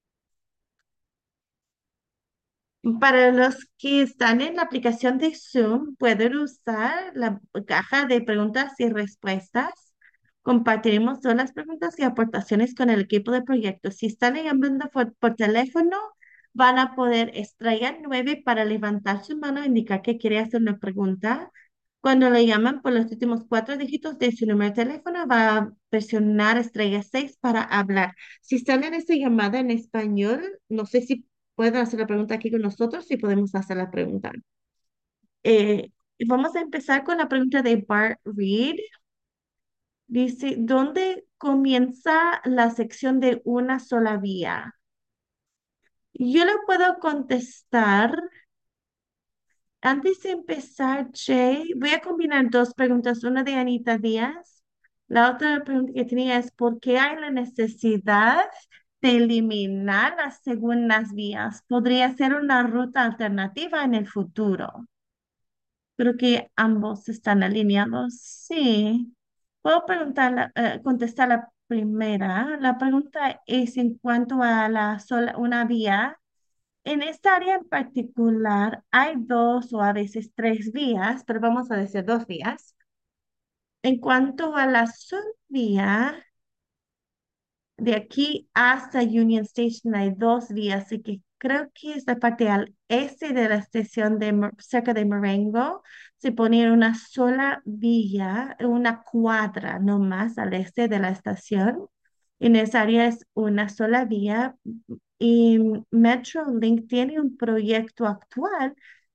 Para los que están en la aplicación de Zoom, pueden usar la caja de preguntas y respuestas. Compartiremos todas las preguntas y aportaciones con el equipo de proyecto. Si están llamando por, por teléfono, van a poder estrellar nueve para levantar su mano e indicar que quiere hacer una pregunta. Cuando le llaman por los últimos cuatro dígitos de su número de teléfono, va a presionar estrella seis para hablar. Si están en esta llamada en español, no sé si pueden hacer la pregunta aquí con nosotros y podemos hacer la pregunta. Eh, Vamos a empezar con la pregunta de Bart Reed. Dice, ¿dónde comienza la sección de una sola vía? Yo le puedo contestar. Antes de empezar, Jay, voy a combinar dos preguntas, una de Anita Díaz. La otra pregunta que tenía es, ¿por qué hay la necesidad de eliminar las segundas vías? ¿Podría ser una ruta alternativa en el futuro? Creo que ambos están alineados. Sí. Puedo preguntar, la- eh, contestar la primera. La pregunta es en cuanto a la sola, una vía. En esta área en particular hay dos o a veces tres vías, pero vamos a decir dos vías. En cuanto a la subvía, de aquí hasta Union Station hay dos vías, así que creo que es la parte al este de la estación de Mo- cerca de Marengo. Se pone una sola vía, una cuadra no más al este de la estación. En esa área es una sola vía y Metrolink tiene un proyecto actual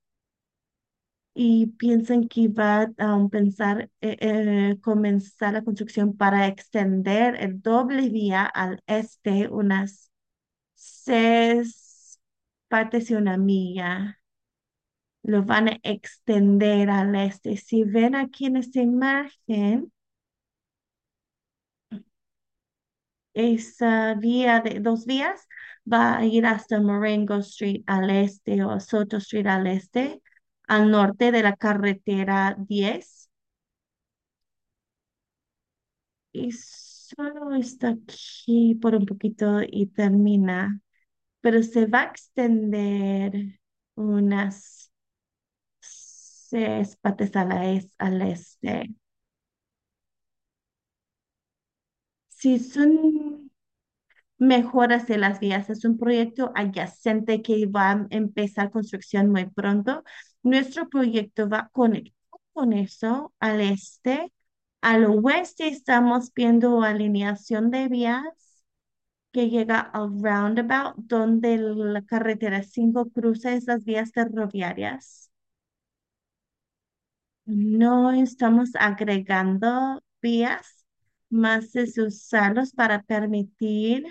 y piensan que va a um, pensar eh, eh, comenzar la construcción para extender el doble vía al este unas seis partes y una milla. Lo van a extender al este. Si ven aquí en esta imagen, esa vía de dos vías va a ir hasta Marengo Street al este o Soto Street al este, al norte de la carretera diez. Y solo está aquí por un poquito y termina, pero se va a extender unas seis partes a la es- al este. Si son mejoras de las vías, es un proyecto adyacente que va a empezar construcción muy pronto. Nuestro proyecto va a conectar con eso al este. Al oeste estamos viendo alineación de vías que llega al roundabout donde la carretera cinco cruza esas vías ferroviarias. No estamos agregando vías, más es usarlos para permitir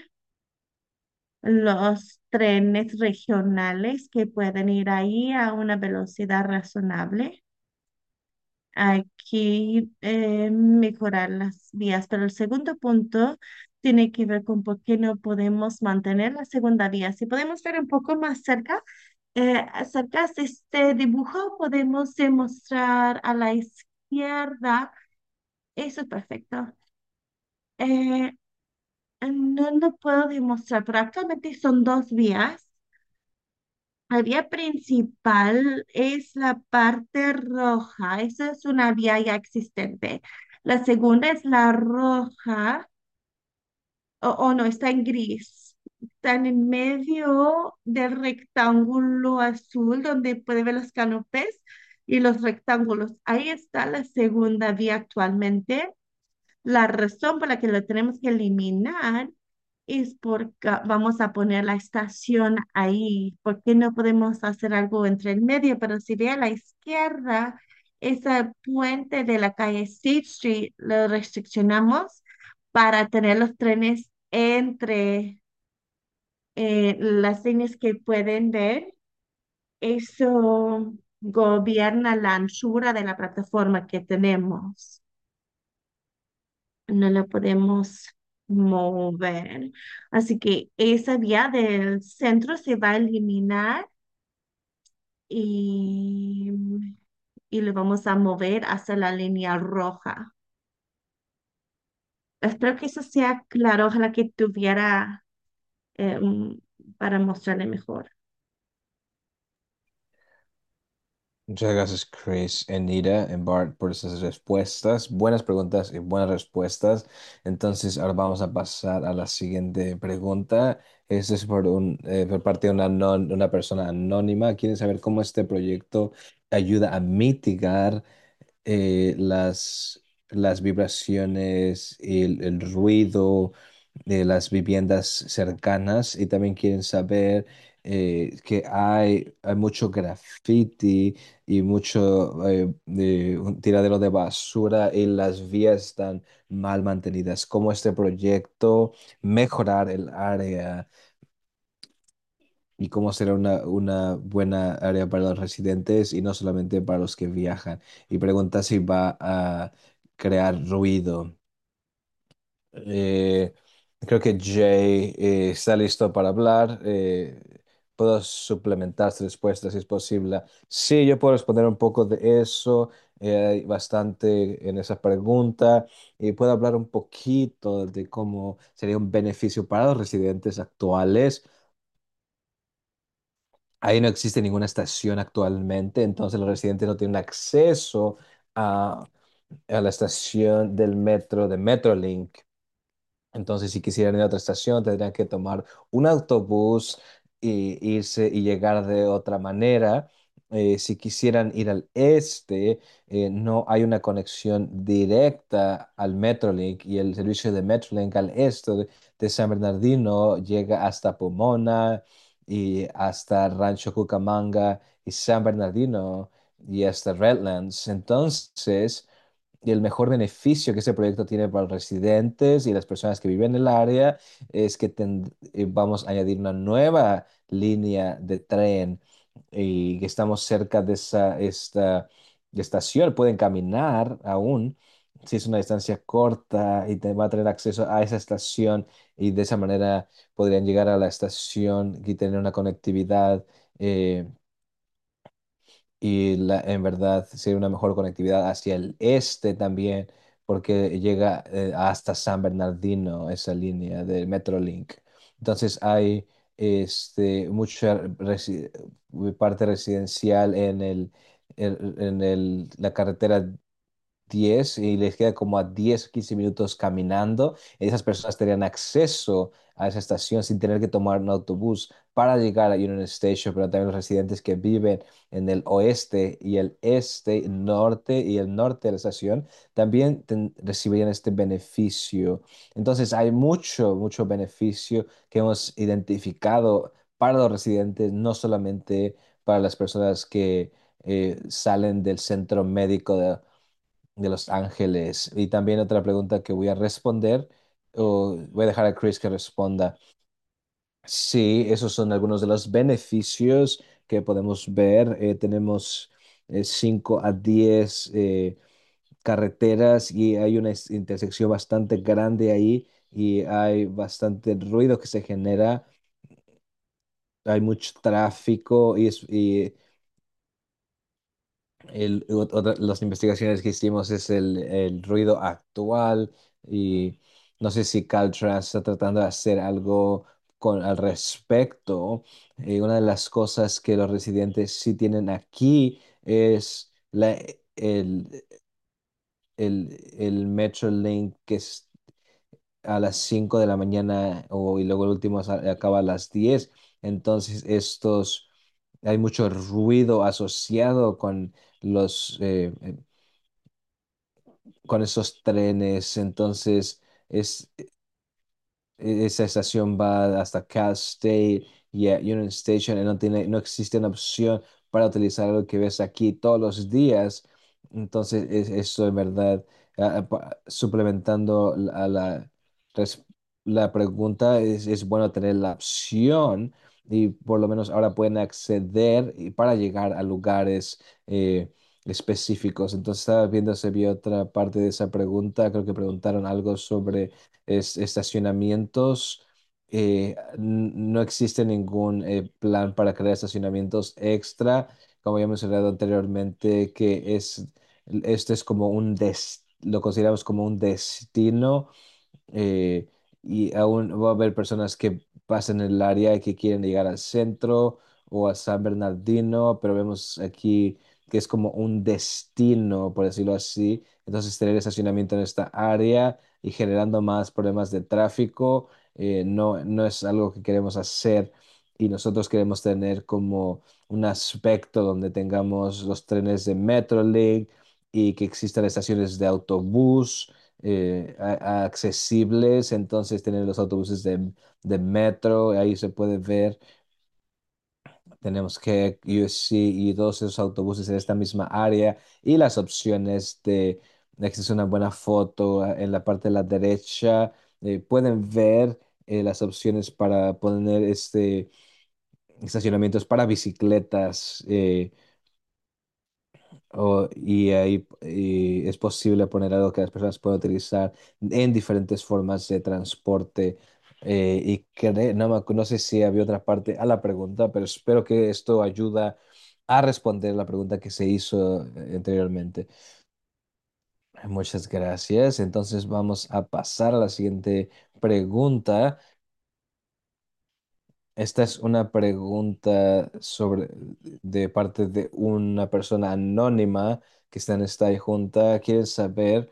los trenes regionales que pueden ir ahí a una velocidad razonable. aquí eh, mejorar las vías, pero el segundo punto tiene que ver con por qué no podemos mantener la segunda vía. Si podemos ver un poco más cerca, eh, acerca de este dibujo, podemos demostrar a la izquierda, eso es perfecto. Eh, no lo puedo demostrar, pero actualmente son dos vías. La vía principal es la parte roja. Esa es una vía ya existente. La segunda es la roja, o, o no, está en gris. Está en el medio del rectángulo azul donde puede ver los canopes y los rectángulos. Ahí está la segunda vía actualmente. La razón por la que lo tenemos que eliminar es porque vamos a poner la estación ahí. ¿Por qué no podemos hacer algo entre el medio? Pero si ve a la izquierda, ese puente de la calle State Street lo restriccionamos para tener los trenes entre eh, las líneas que pueden ver. Eso gobierna la anchura de la plataforma que tenemos. No la podemos mover. Así que esa vía del centro se va a eliminar y, y lo vamos a mover hacia la línea roja. Espero que eso sea claro. Ojalá que tuviera eh, un- para mostrarle mejor. Muchas gracias, Chris, Anita, en Bart, por esas respuestas. Buenas preguntas y buenas respuestas. Entonces, ahora vamos a pasar a la siguiente pregunta. Esta es por, un, eh, por parte de una, non- una persona anónima. Quieren saber cómo este proyecto ayuda a mitigar eh, las, las vibraciones y el, el ruido de las viviendas cercanas y también quieren saber eh, que hay, hay mucho graffiti y mucho eh, de- un tiradero de basura y las vías están mal mantenidas. ¿Cómo este proyecto mejorar el área y cómo será una, una buena área para los residentes y no solamente para los que viajan? Y pregunta si va a crear ruido. Eh, Creo que Jay eh, está listo para hablar. Eh, puedo suplementar su respuesta si es posible. Sí, yo puedo responder un poco de eso. Eh, hay bastante en esa pregunta y puedo hablar un poquito de cómo sería un beneficio para los residentes actuales. Ahí no existe ninguna estación actualmente, entonces los residentes no tienen acceso a, a la estación del metro de Metrolink. Entonces, si quisieran ir a otra estación, tendrían que tomar un autobús y irse y llegar de otra manera. Eh, si quisieran ir al este, eh, no hay una conexión directa al Metrolink y el servicio de Metrolink al este de, de San Bernardino llega hasta Pomona y hasta Rancho Cucamonga y San Bernardino y hasta Redlands. Entonces, y el mejor beneficio que este proyecto tiene para los residentes y las personas que viven en el área es que ten- eh, vamos a añadir una nueva línea de tren y que estamos cerca de esa esta estación. Pueden caminar aún si es una distancia corta y te va a tener acceso a esa estación y de esa manera podrían llegar a la estación y tener una conectividad. eh, y la, en verdad sería una mejor conectividad hacia el este también, porque llega eh, hasta San Bernardino esa línea del Metrolink. Entonces hay este, mucha resi- parte residencial en el, en, en el, la carretera diez y les queda como a diez quince minutos caminando. Esas personas tendrían acceso a esa estación sin tener que tomar un autobús para llegar a Union Station, pero también los residentes que viven en el oeste y el este, norte y el norte de la estación también ten- recibirían este beneficio. Entonces hay mucho, mucho beneficio que hemos identificado para los residentes, no solamente para las personas que eh, salen del centro médico de de Los Ángeles. Y también otra pregunta que voy a responder, o voy a dejar a Chris que responda. Sí, esos son algunos de los beneficios que podemos ver. Eh, tenemos cinco a diez eh, carreteras y hay una es- intersección bastante grande ahí y hay bastante ruido que se genera, hay mucho tráfico y, es- y el- ot- otra- las investigaciones que hicimos es el, el ruido actual y no sé si Caltrans está tratando de hacer algo con, al respecto. Eh, una de las cosas que los residentes sí tienen aquí es la, el, el, el Metrolink que es a las cinco de la mañana o, y luego el último sa- acaba a las diez. Entonces, estos, hay mucho ruido asociado con los, eh, eh, con esos trenes. Entonces, es, e- esa estación va hasta Cal State y a Union Station y no tiene, no existe una opción para utilizar lo que ves aquí todos los días. Entonces, es, eso en verdad, ah, ah, pa- suplementando la, la, res- la pregunta, es, es bueno tener la opción y por lo menos ahora pueden acceder y para llegar a lugares eh, específicos. Entonces, estaba viendo si había otra parte de esa pregunta. Creo que preguntaron algo sobre es- estacionamientos. Eh, n- no existe ningún eh, plan para crear estacionamientos extra, como ya mencionado anteriormente, que es, este es como un des- lo consideramos como un destino eh, y aún va a haber personas que pasan el área y que quieren llegar al centro o a San Bernardino, pero vemos aquí que es como un destino, por decirlo así. Entonces, tener estacionamiento en esta área y generando más problemas de tráfico eh, no, no es algo que queremos hacer y nosotros queremos tener como un aspecto donde tengamos los trenes de Metrolink y que existan estaciones de autobús eh, a- a- accesibles, entonces tienen los autobuses de, de metro, ahí se puede ver, tenemos que U S C y todos esos autobuses en esta misma área y las opciones de, de que es una buena foto eh, en la parte de la derecha, eh, pueden ver eh, las opciones para poner este estacionamientos para bicicletas. Eh, o- y ahí y es posible poner algo que las personas puedan utilizar en diferentes formas de transporte. Eh, y cre- no, me acu- no sé si había otra parte a la pregunta, pero espero que esto ayuda a responder la pregunta que se hizo eh, anteriormente. Muchas gracias. Entonces vamos a pasar a la siguiente pregunta. Esta es una pregunta sobre de parte de una persona anónima que está en esta junta. Quieren saber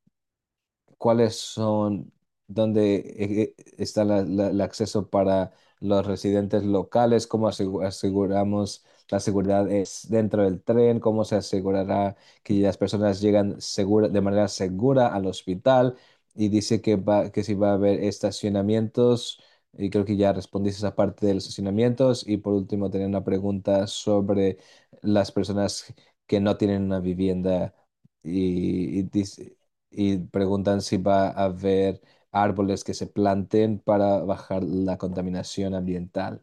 cuáles son, dónde eh, eh, está la- la- el acceso para los residentes locales, cómo asegu- aseguramos la seguridad es dentro del tren, cómo se asegurará que las personas llegan segura, de manera segura al hospital y dice que, va, que si va a haber estacionamientos. Y creo que ya respondiste esa parte de los estacionamientos. Y por último, tenía una pregunta sobre las personas que no tienen una vivienda. Y, y dice, y preguntan si va a haber árboles que se planten para bajar la contaminación ambiental.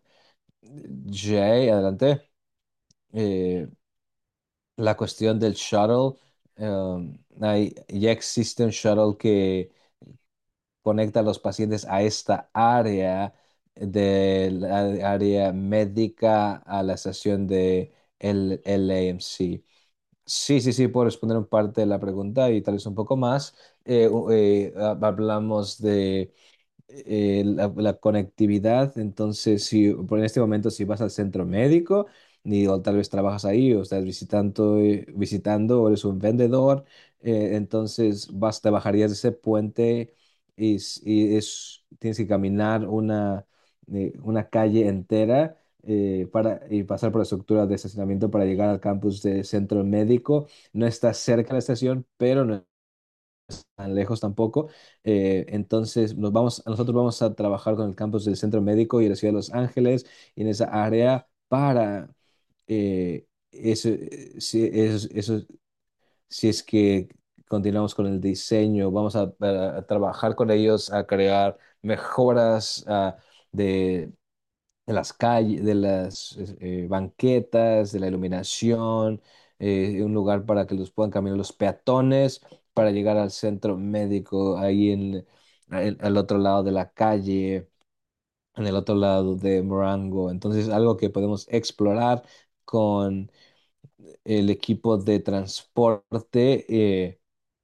Jay, adelante. Eh, la cuestión del shuttle, um, hay- ya existe un shuttle que conecta a los pacientes a esta área del área médica a la estación de el L A M C. Sí, sí, sí, puedo responder un parte de la pregunta y tal vez un poco más. Eh, u- eh, ha- hablamos de eh, la, la conectividad. Entonces, si por en este momento si vas al centro médico y, o tal vez trabajas ahí o estás visitando, eh, visitando o eres un vendedor, eh, entonces vas, te bajarías de ese puente y, s- y es, tienes que caminar una, eh, una calle entera. Eh, para, y pasar por la estructura de estacionamiento para llegar al campus de centro médico. No está cerca de la estación, pero no tan lejos tampoco. Eh, entonces, nos vamos, nosotros vamos a trabajar con el campus del Centro Médico y de la Ciudad de Los Ángeles y en esa área para eh, eso, eh, si, eso, eso- si es que continuamos con el diseño, vamos a, a- a trabajar con ellos a crear mejoras ah, de, de las calles, de las eh, banquetas, de la iluminación. eh, un lugar para que los puedan caminar los peatones, para llegar al centro médico ahí en, el- al otro lado de la calle, en el otro lado de Morango. Entonces, algo que podemos explorar con el equipo de transporte. eh,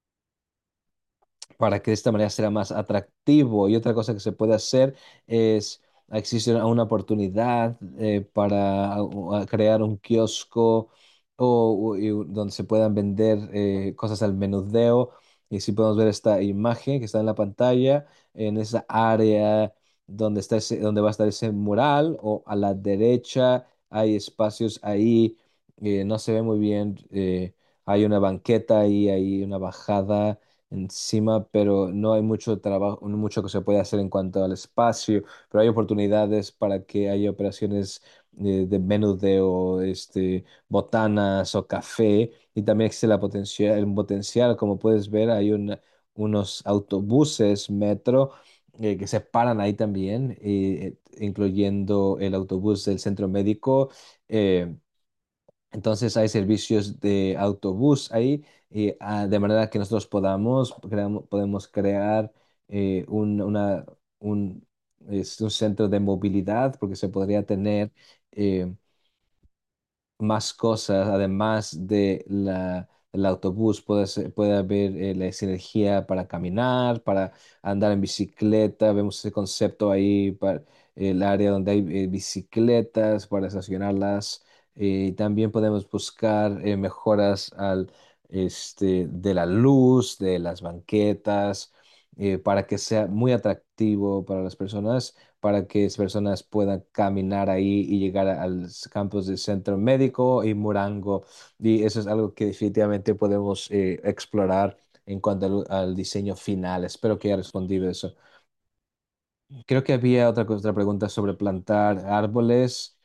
para que de esta manera sea más atractivo. Y otra cosa que se puede hacer es, existe una oportunidad eh, para uh, uh, crear un kiosco o, o- y donde se puedan vender eh, cosas al menudeo. Y si podemos ver esta imagen que está en la pantalla, en esa área donde está ese, donde va a estar ese mural, o a la derecha hay espacios ahí, eh, no se ve muy bien, eh, hay una banqueta ahí, hay una bajada encima, pero no hay mucho trabajo, no mucho que se puede hacer en cuanto al espacio, pero hay oportunidades para que haya operaciones eh, de menudeo, este, botanas o café, y también existe la potencial, el potencial, como puedes ver, hay una- unos autobuses metro eh, que se paran ahí también, eh, incluyendo el autobús del centro médico. eh, entonces hay servicios de autobús ahí, eh, ah, de manera que nosotros podamos, creamos- podemos crear eh, un, una- un, es un centro de movilidad, porque se podría tener eh, más cosas, además de la, del autobús, puede ser- puede haber eh, la sinergia para caminar, para andar en bicicleta. Vemos ese concepto ahí para el área donde hay eh, bicicletas para estacionarlas. Eh, también podemos buscar eh, mejoras al, este, de la luz, de las banquetas, eh, para que sea muy atractivo para las personas, para que las personas puedan caminar ahí y llegar a, a los campos del centro médico y Morango. Y eso es algo que definitivamente podemos eh, explorar en cuanto al, al diseño final. Espero que haya respondido eso. Creo que había otra, cosa- otra pregunta sobre plantar árboles.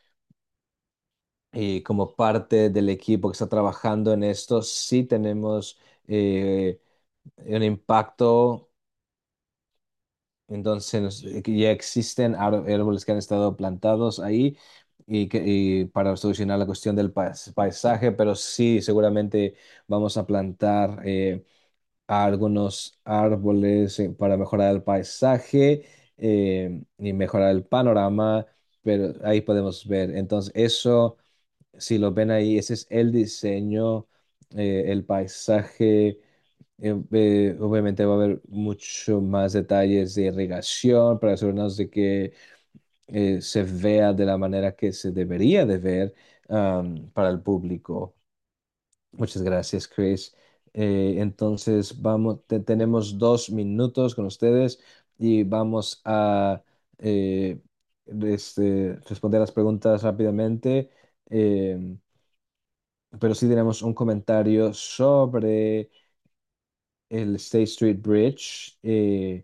Y como parte del equipo que está trabajando en esto, sí tenemos eh, un impacto. Entonces, eh, que ya existen ar- árboles que han estado plantados ahí y, que, y para solucionar la cuestión del pais- paisaje, pero sí, seguramente vamos a plantar eh, algunos árboles eh, para mejorar el paisaje eh, y mejorar el panorama, pero ahí podemos ver. Entonces, eso, si lo ven ahí, ese es el diseño, eh, el paisaje. Eh, eh, obviamente va a haber mucho más detalles de irrigación para asegurarnos de que eh, se vea de la manera que se debería de ver am, para el público. Muchas gracias, Chris. Eh, entonces, vamos, te- tenemos dos minutos con ustedes y vamos a eh, este, responder las preguntas rápidamente. Em, pero sí tenemos un comentario sobre el State Street Bridge. Eh,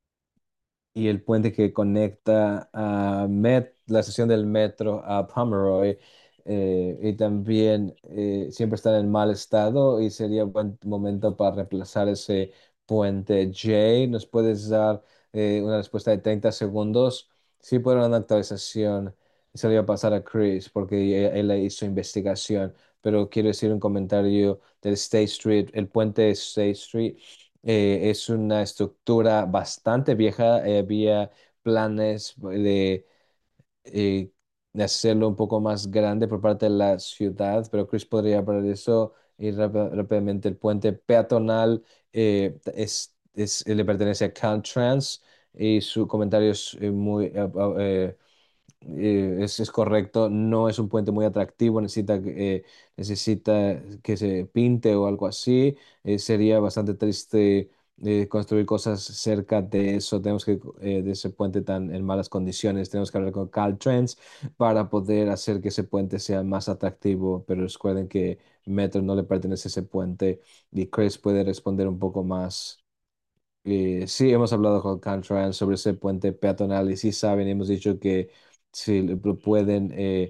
y el puente que conecta a Met, la estación del metro a Pomeroy. Eh, y también eh, siempre está en mal estado y sería buen momento para reemplazar ese puente. Jay, ¿nos puedes dar eh, una respuesta de treinta segundos? Sí, puedo dar una actualización. Se le iba a pasar a Chris porque él, él hizo investigación, pero quiero decir un comentario del State Street, el puente de State Street. Eh, es una estructura bastante vieja. Eh, había planes de, eh, de hacerlo un poco más grande por parte de la ciudad, pero Chris podría hablar de eso. Y rápi- rápidamente, el puente peatonal eh, es, es- le pertenece a Caltrans, y su comentario es eh, muy eh, eh, eh, es, es correcto. No es un puente muy atractivo, necesita, que- eh, necesita que se pinte o algo así. Eh, sería bastante triste eh, construir cosas cerca de eso. Tenemos que, eh, de ese puente tan en malas condiciones, tenemos que hablar con Caltrans para poder hacer que ese puente sea más atractivo, pero recuerden que Metro no le pertenece a ese puente, y Chris puede responder un poco más. Eh, sí, hemos hablado con Caltrans sobre ese puente peatonal, y sí saben, hemos dicho que si lo pueden eh,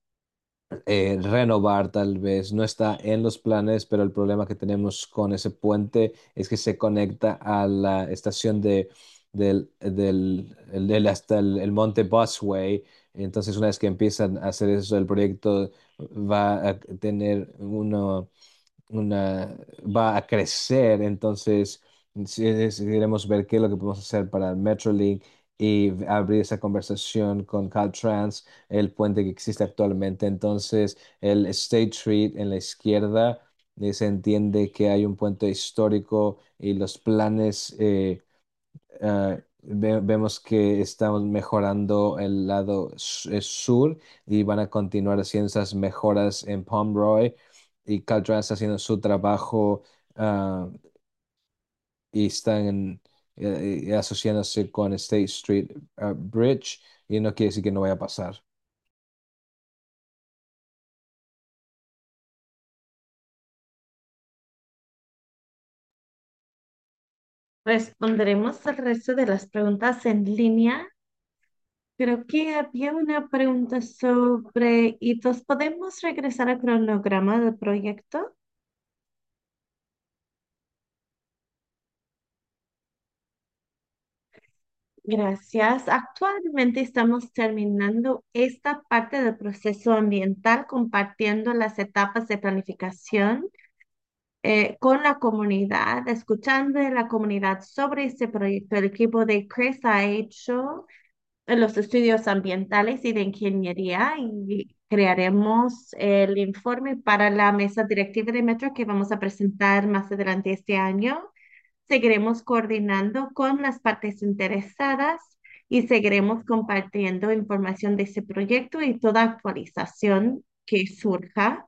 eh, renovar tal vez. No está en los planes, pero el problema que tenemos con ese puente es que se conecta a la estación del, del, el- del- hasta el, el Monte Busway. Entonces, una vez que empiezan a hacer eso, el proyecto va a tener uno, una, va a crecer. Entonces, si, si queremos ver qué es lo que podemos hacer para el Metrolink y abrir esa conversación con Caltrans, el puente que existe actualmente. Entonces, el State Street en la izquierda, eh, se entiende que hay un puente histórico y los planes, eh, ah, ve- vemos que estamos mejorando el lado s- eh, sur y van a continuar haciendo esas mejoras en Pomeroy, y Caltrans está haciendo su trabajo, ah, y están eh, eh, asociándose con State Street, ah, Bridge, y no quiere decir que no vaya a pasar. Responderemos al resto de las preguntas en línea. Creo que había una pregunta sobre hitos. ¿Podemos regresar al cronograma del proyecto? Gracias. Actualmente estamos terminando esta parte del proceso ambiental, compartiendo las etapas de planificación eh, con la comunidad, escuchando de la comunidad sobre este proyecto. El equipo de Chris ha hecho eh, los estudios ambientales y de ingeniería y crearemos el informe para la mesa directiva de Metro que vamos a presentar más adelante este año. Seguiremos coordinando con las partes interesadas y seguiremos compartiendo información de ese proyecto y toda actualización que surja.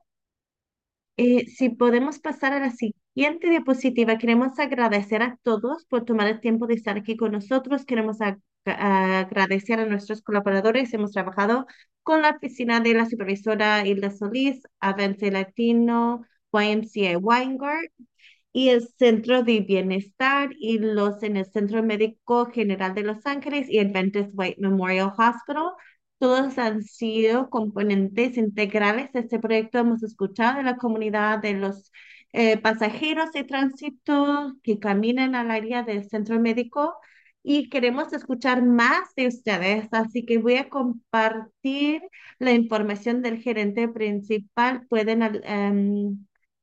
Eh, si podemos pasar a la siguiente diapositiva, queremos agradecer a todos por tomar el tiempo de estar aquí con nosotros. Queremos ag- a- agradecer a nuestros colaboradores. Hemos trabajado con la oficina de la supervisora Hilda Solís, Avance Latino, Y M C A Weingart y el Centro de Bienestar y los en el Centro Médico General de Los Ángeles y Adventist White Memorial Hospital. Todos han sido componentes integrales de este proyecto. Hemos escuchado de la comunidad de los eh, pasajeros de tránsito que caminan al área del centro médico y queremos escuchar más de ustedes. Así que voy a compartir la información del gerente principal. Pueden al- em,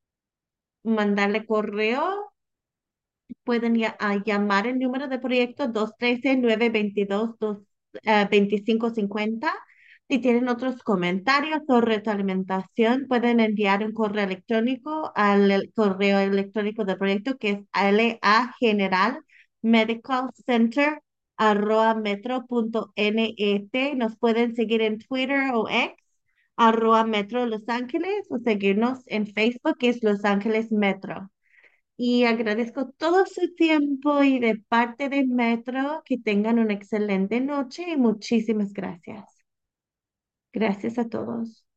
mandarle correo. Pueden ya- a llamar el número de proyecto dos uno tres, nueve dos dos, eh, dos cinco cinco cero. Si tienen otros comentarios o retroalimentación, pueden enviar un correo electrónico al el- correo electrónico del proyecto que es L A General Medical Center arroba metro punto net. Nos pueden seguir en Twitter o X arroba Metro Los Ángeles o seguirnos en Facebook que es Los Ángeles Metro. Y agradezco todo su tiempo y de parte de Metro que tengan una excelente noche y muchísimas gracias. Gracias a todos.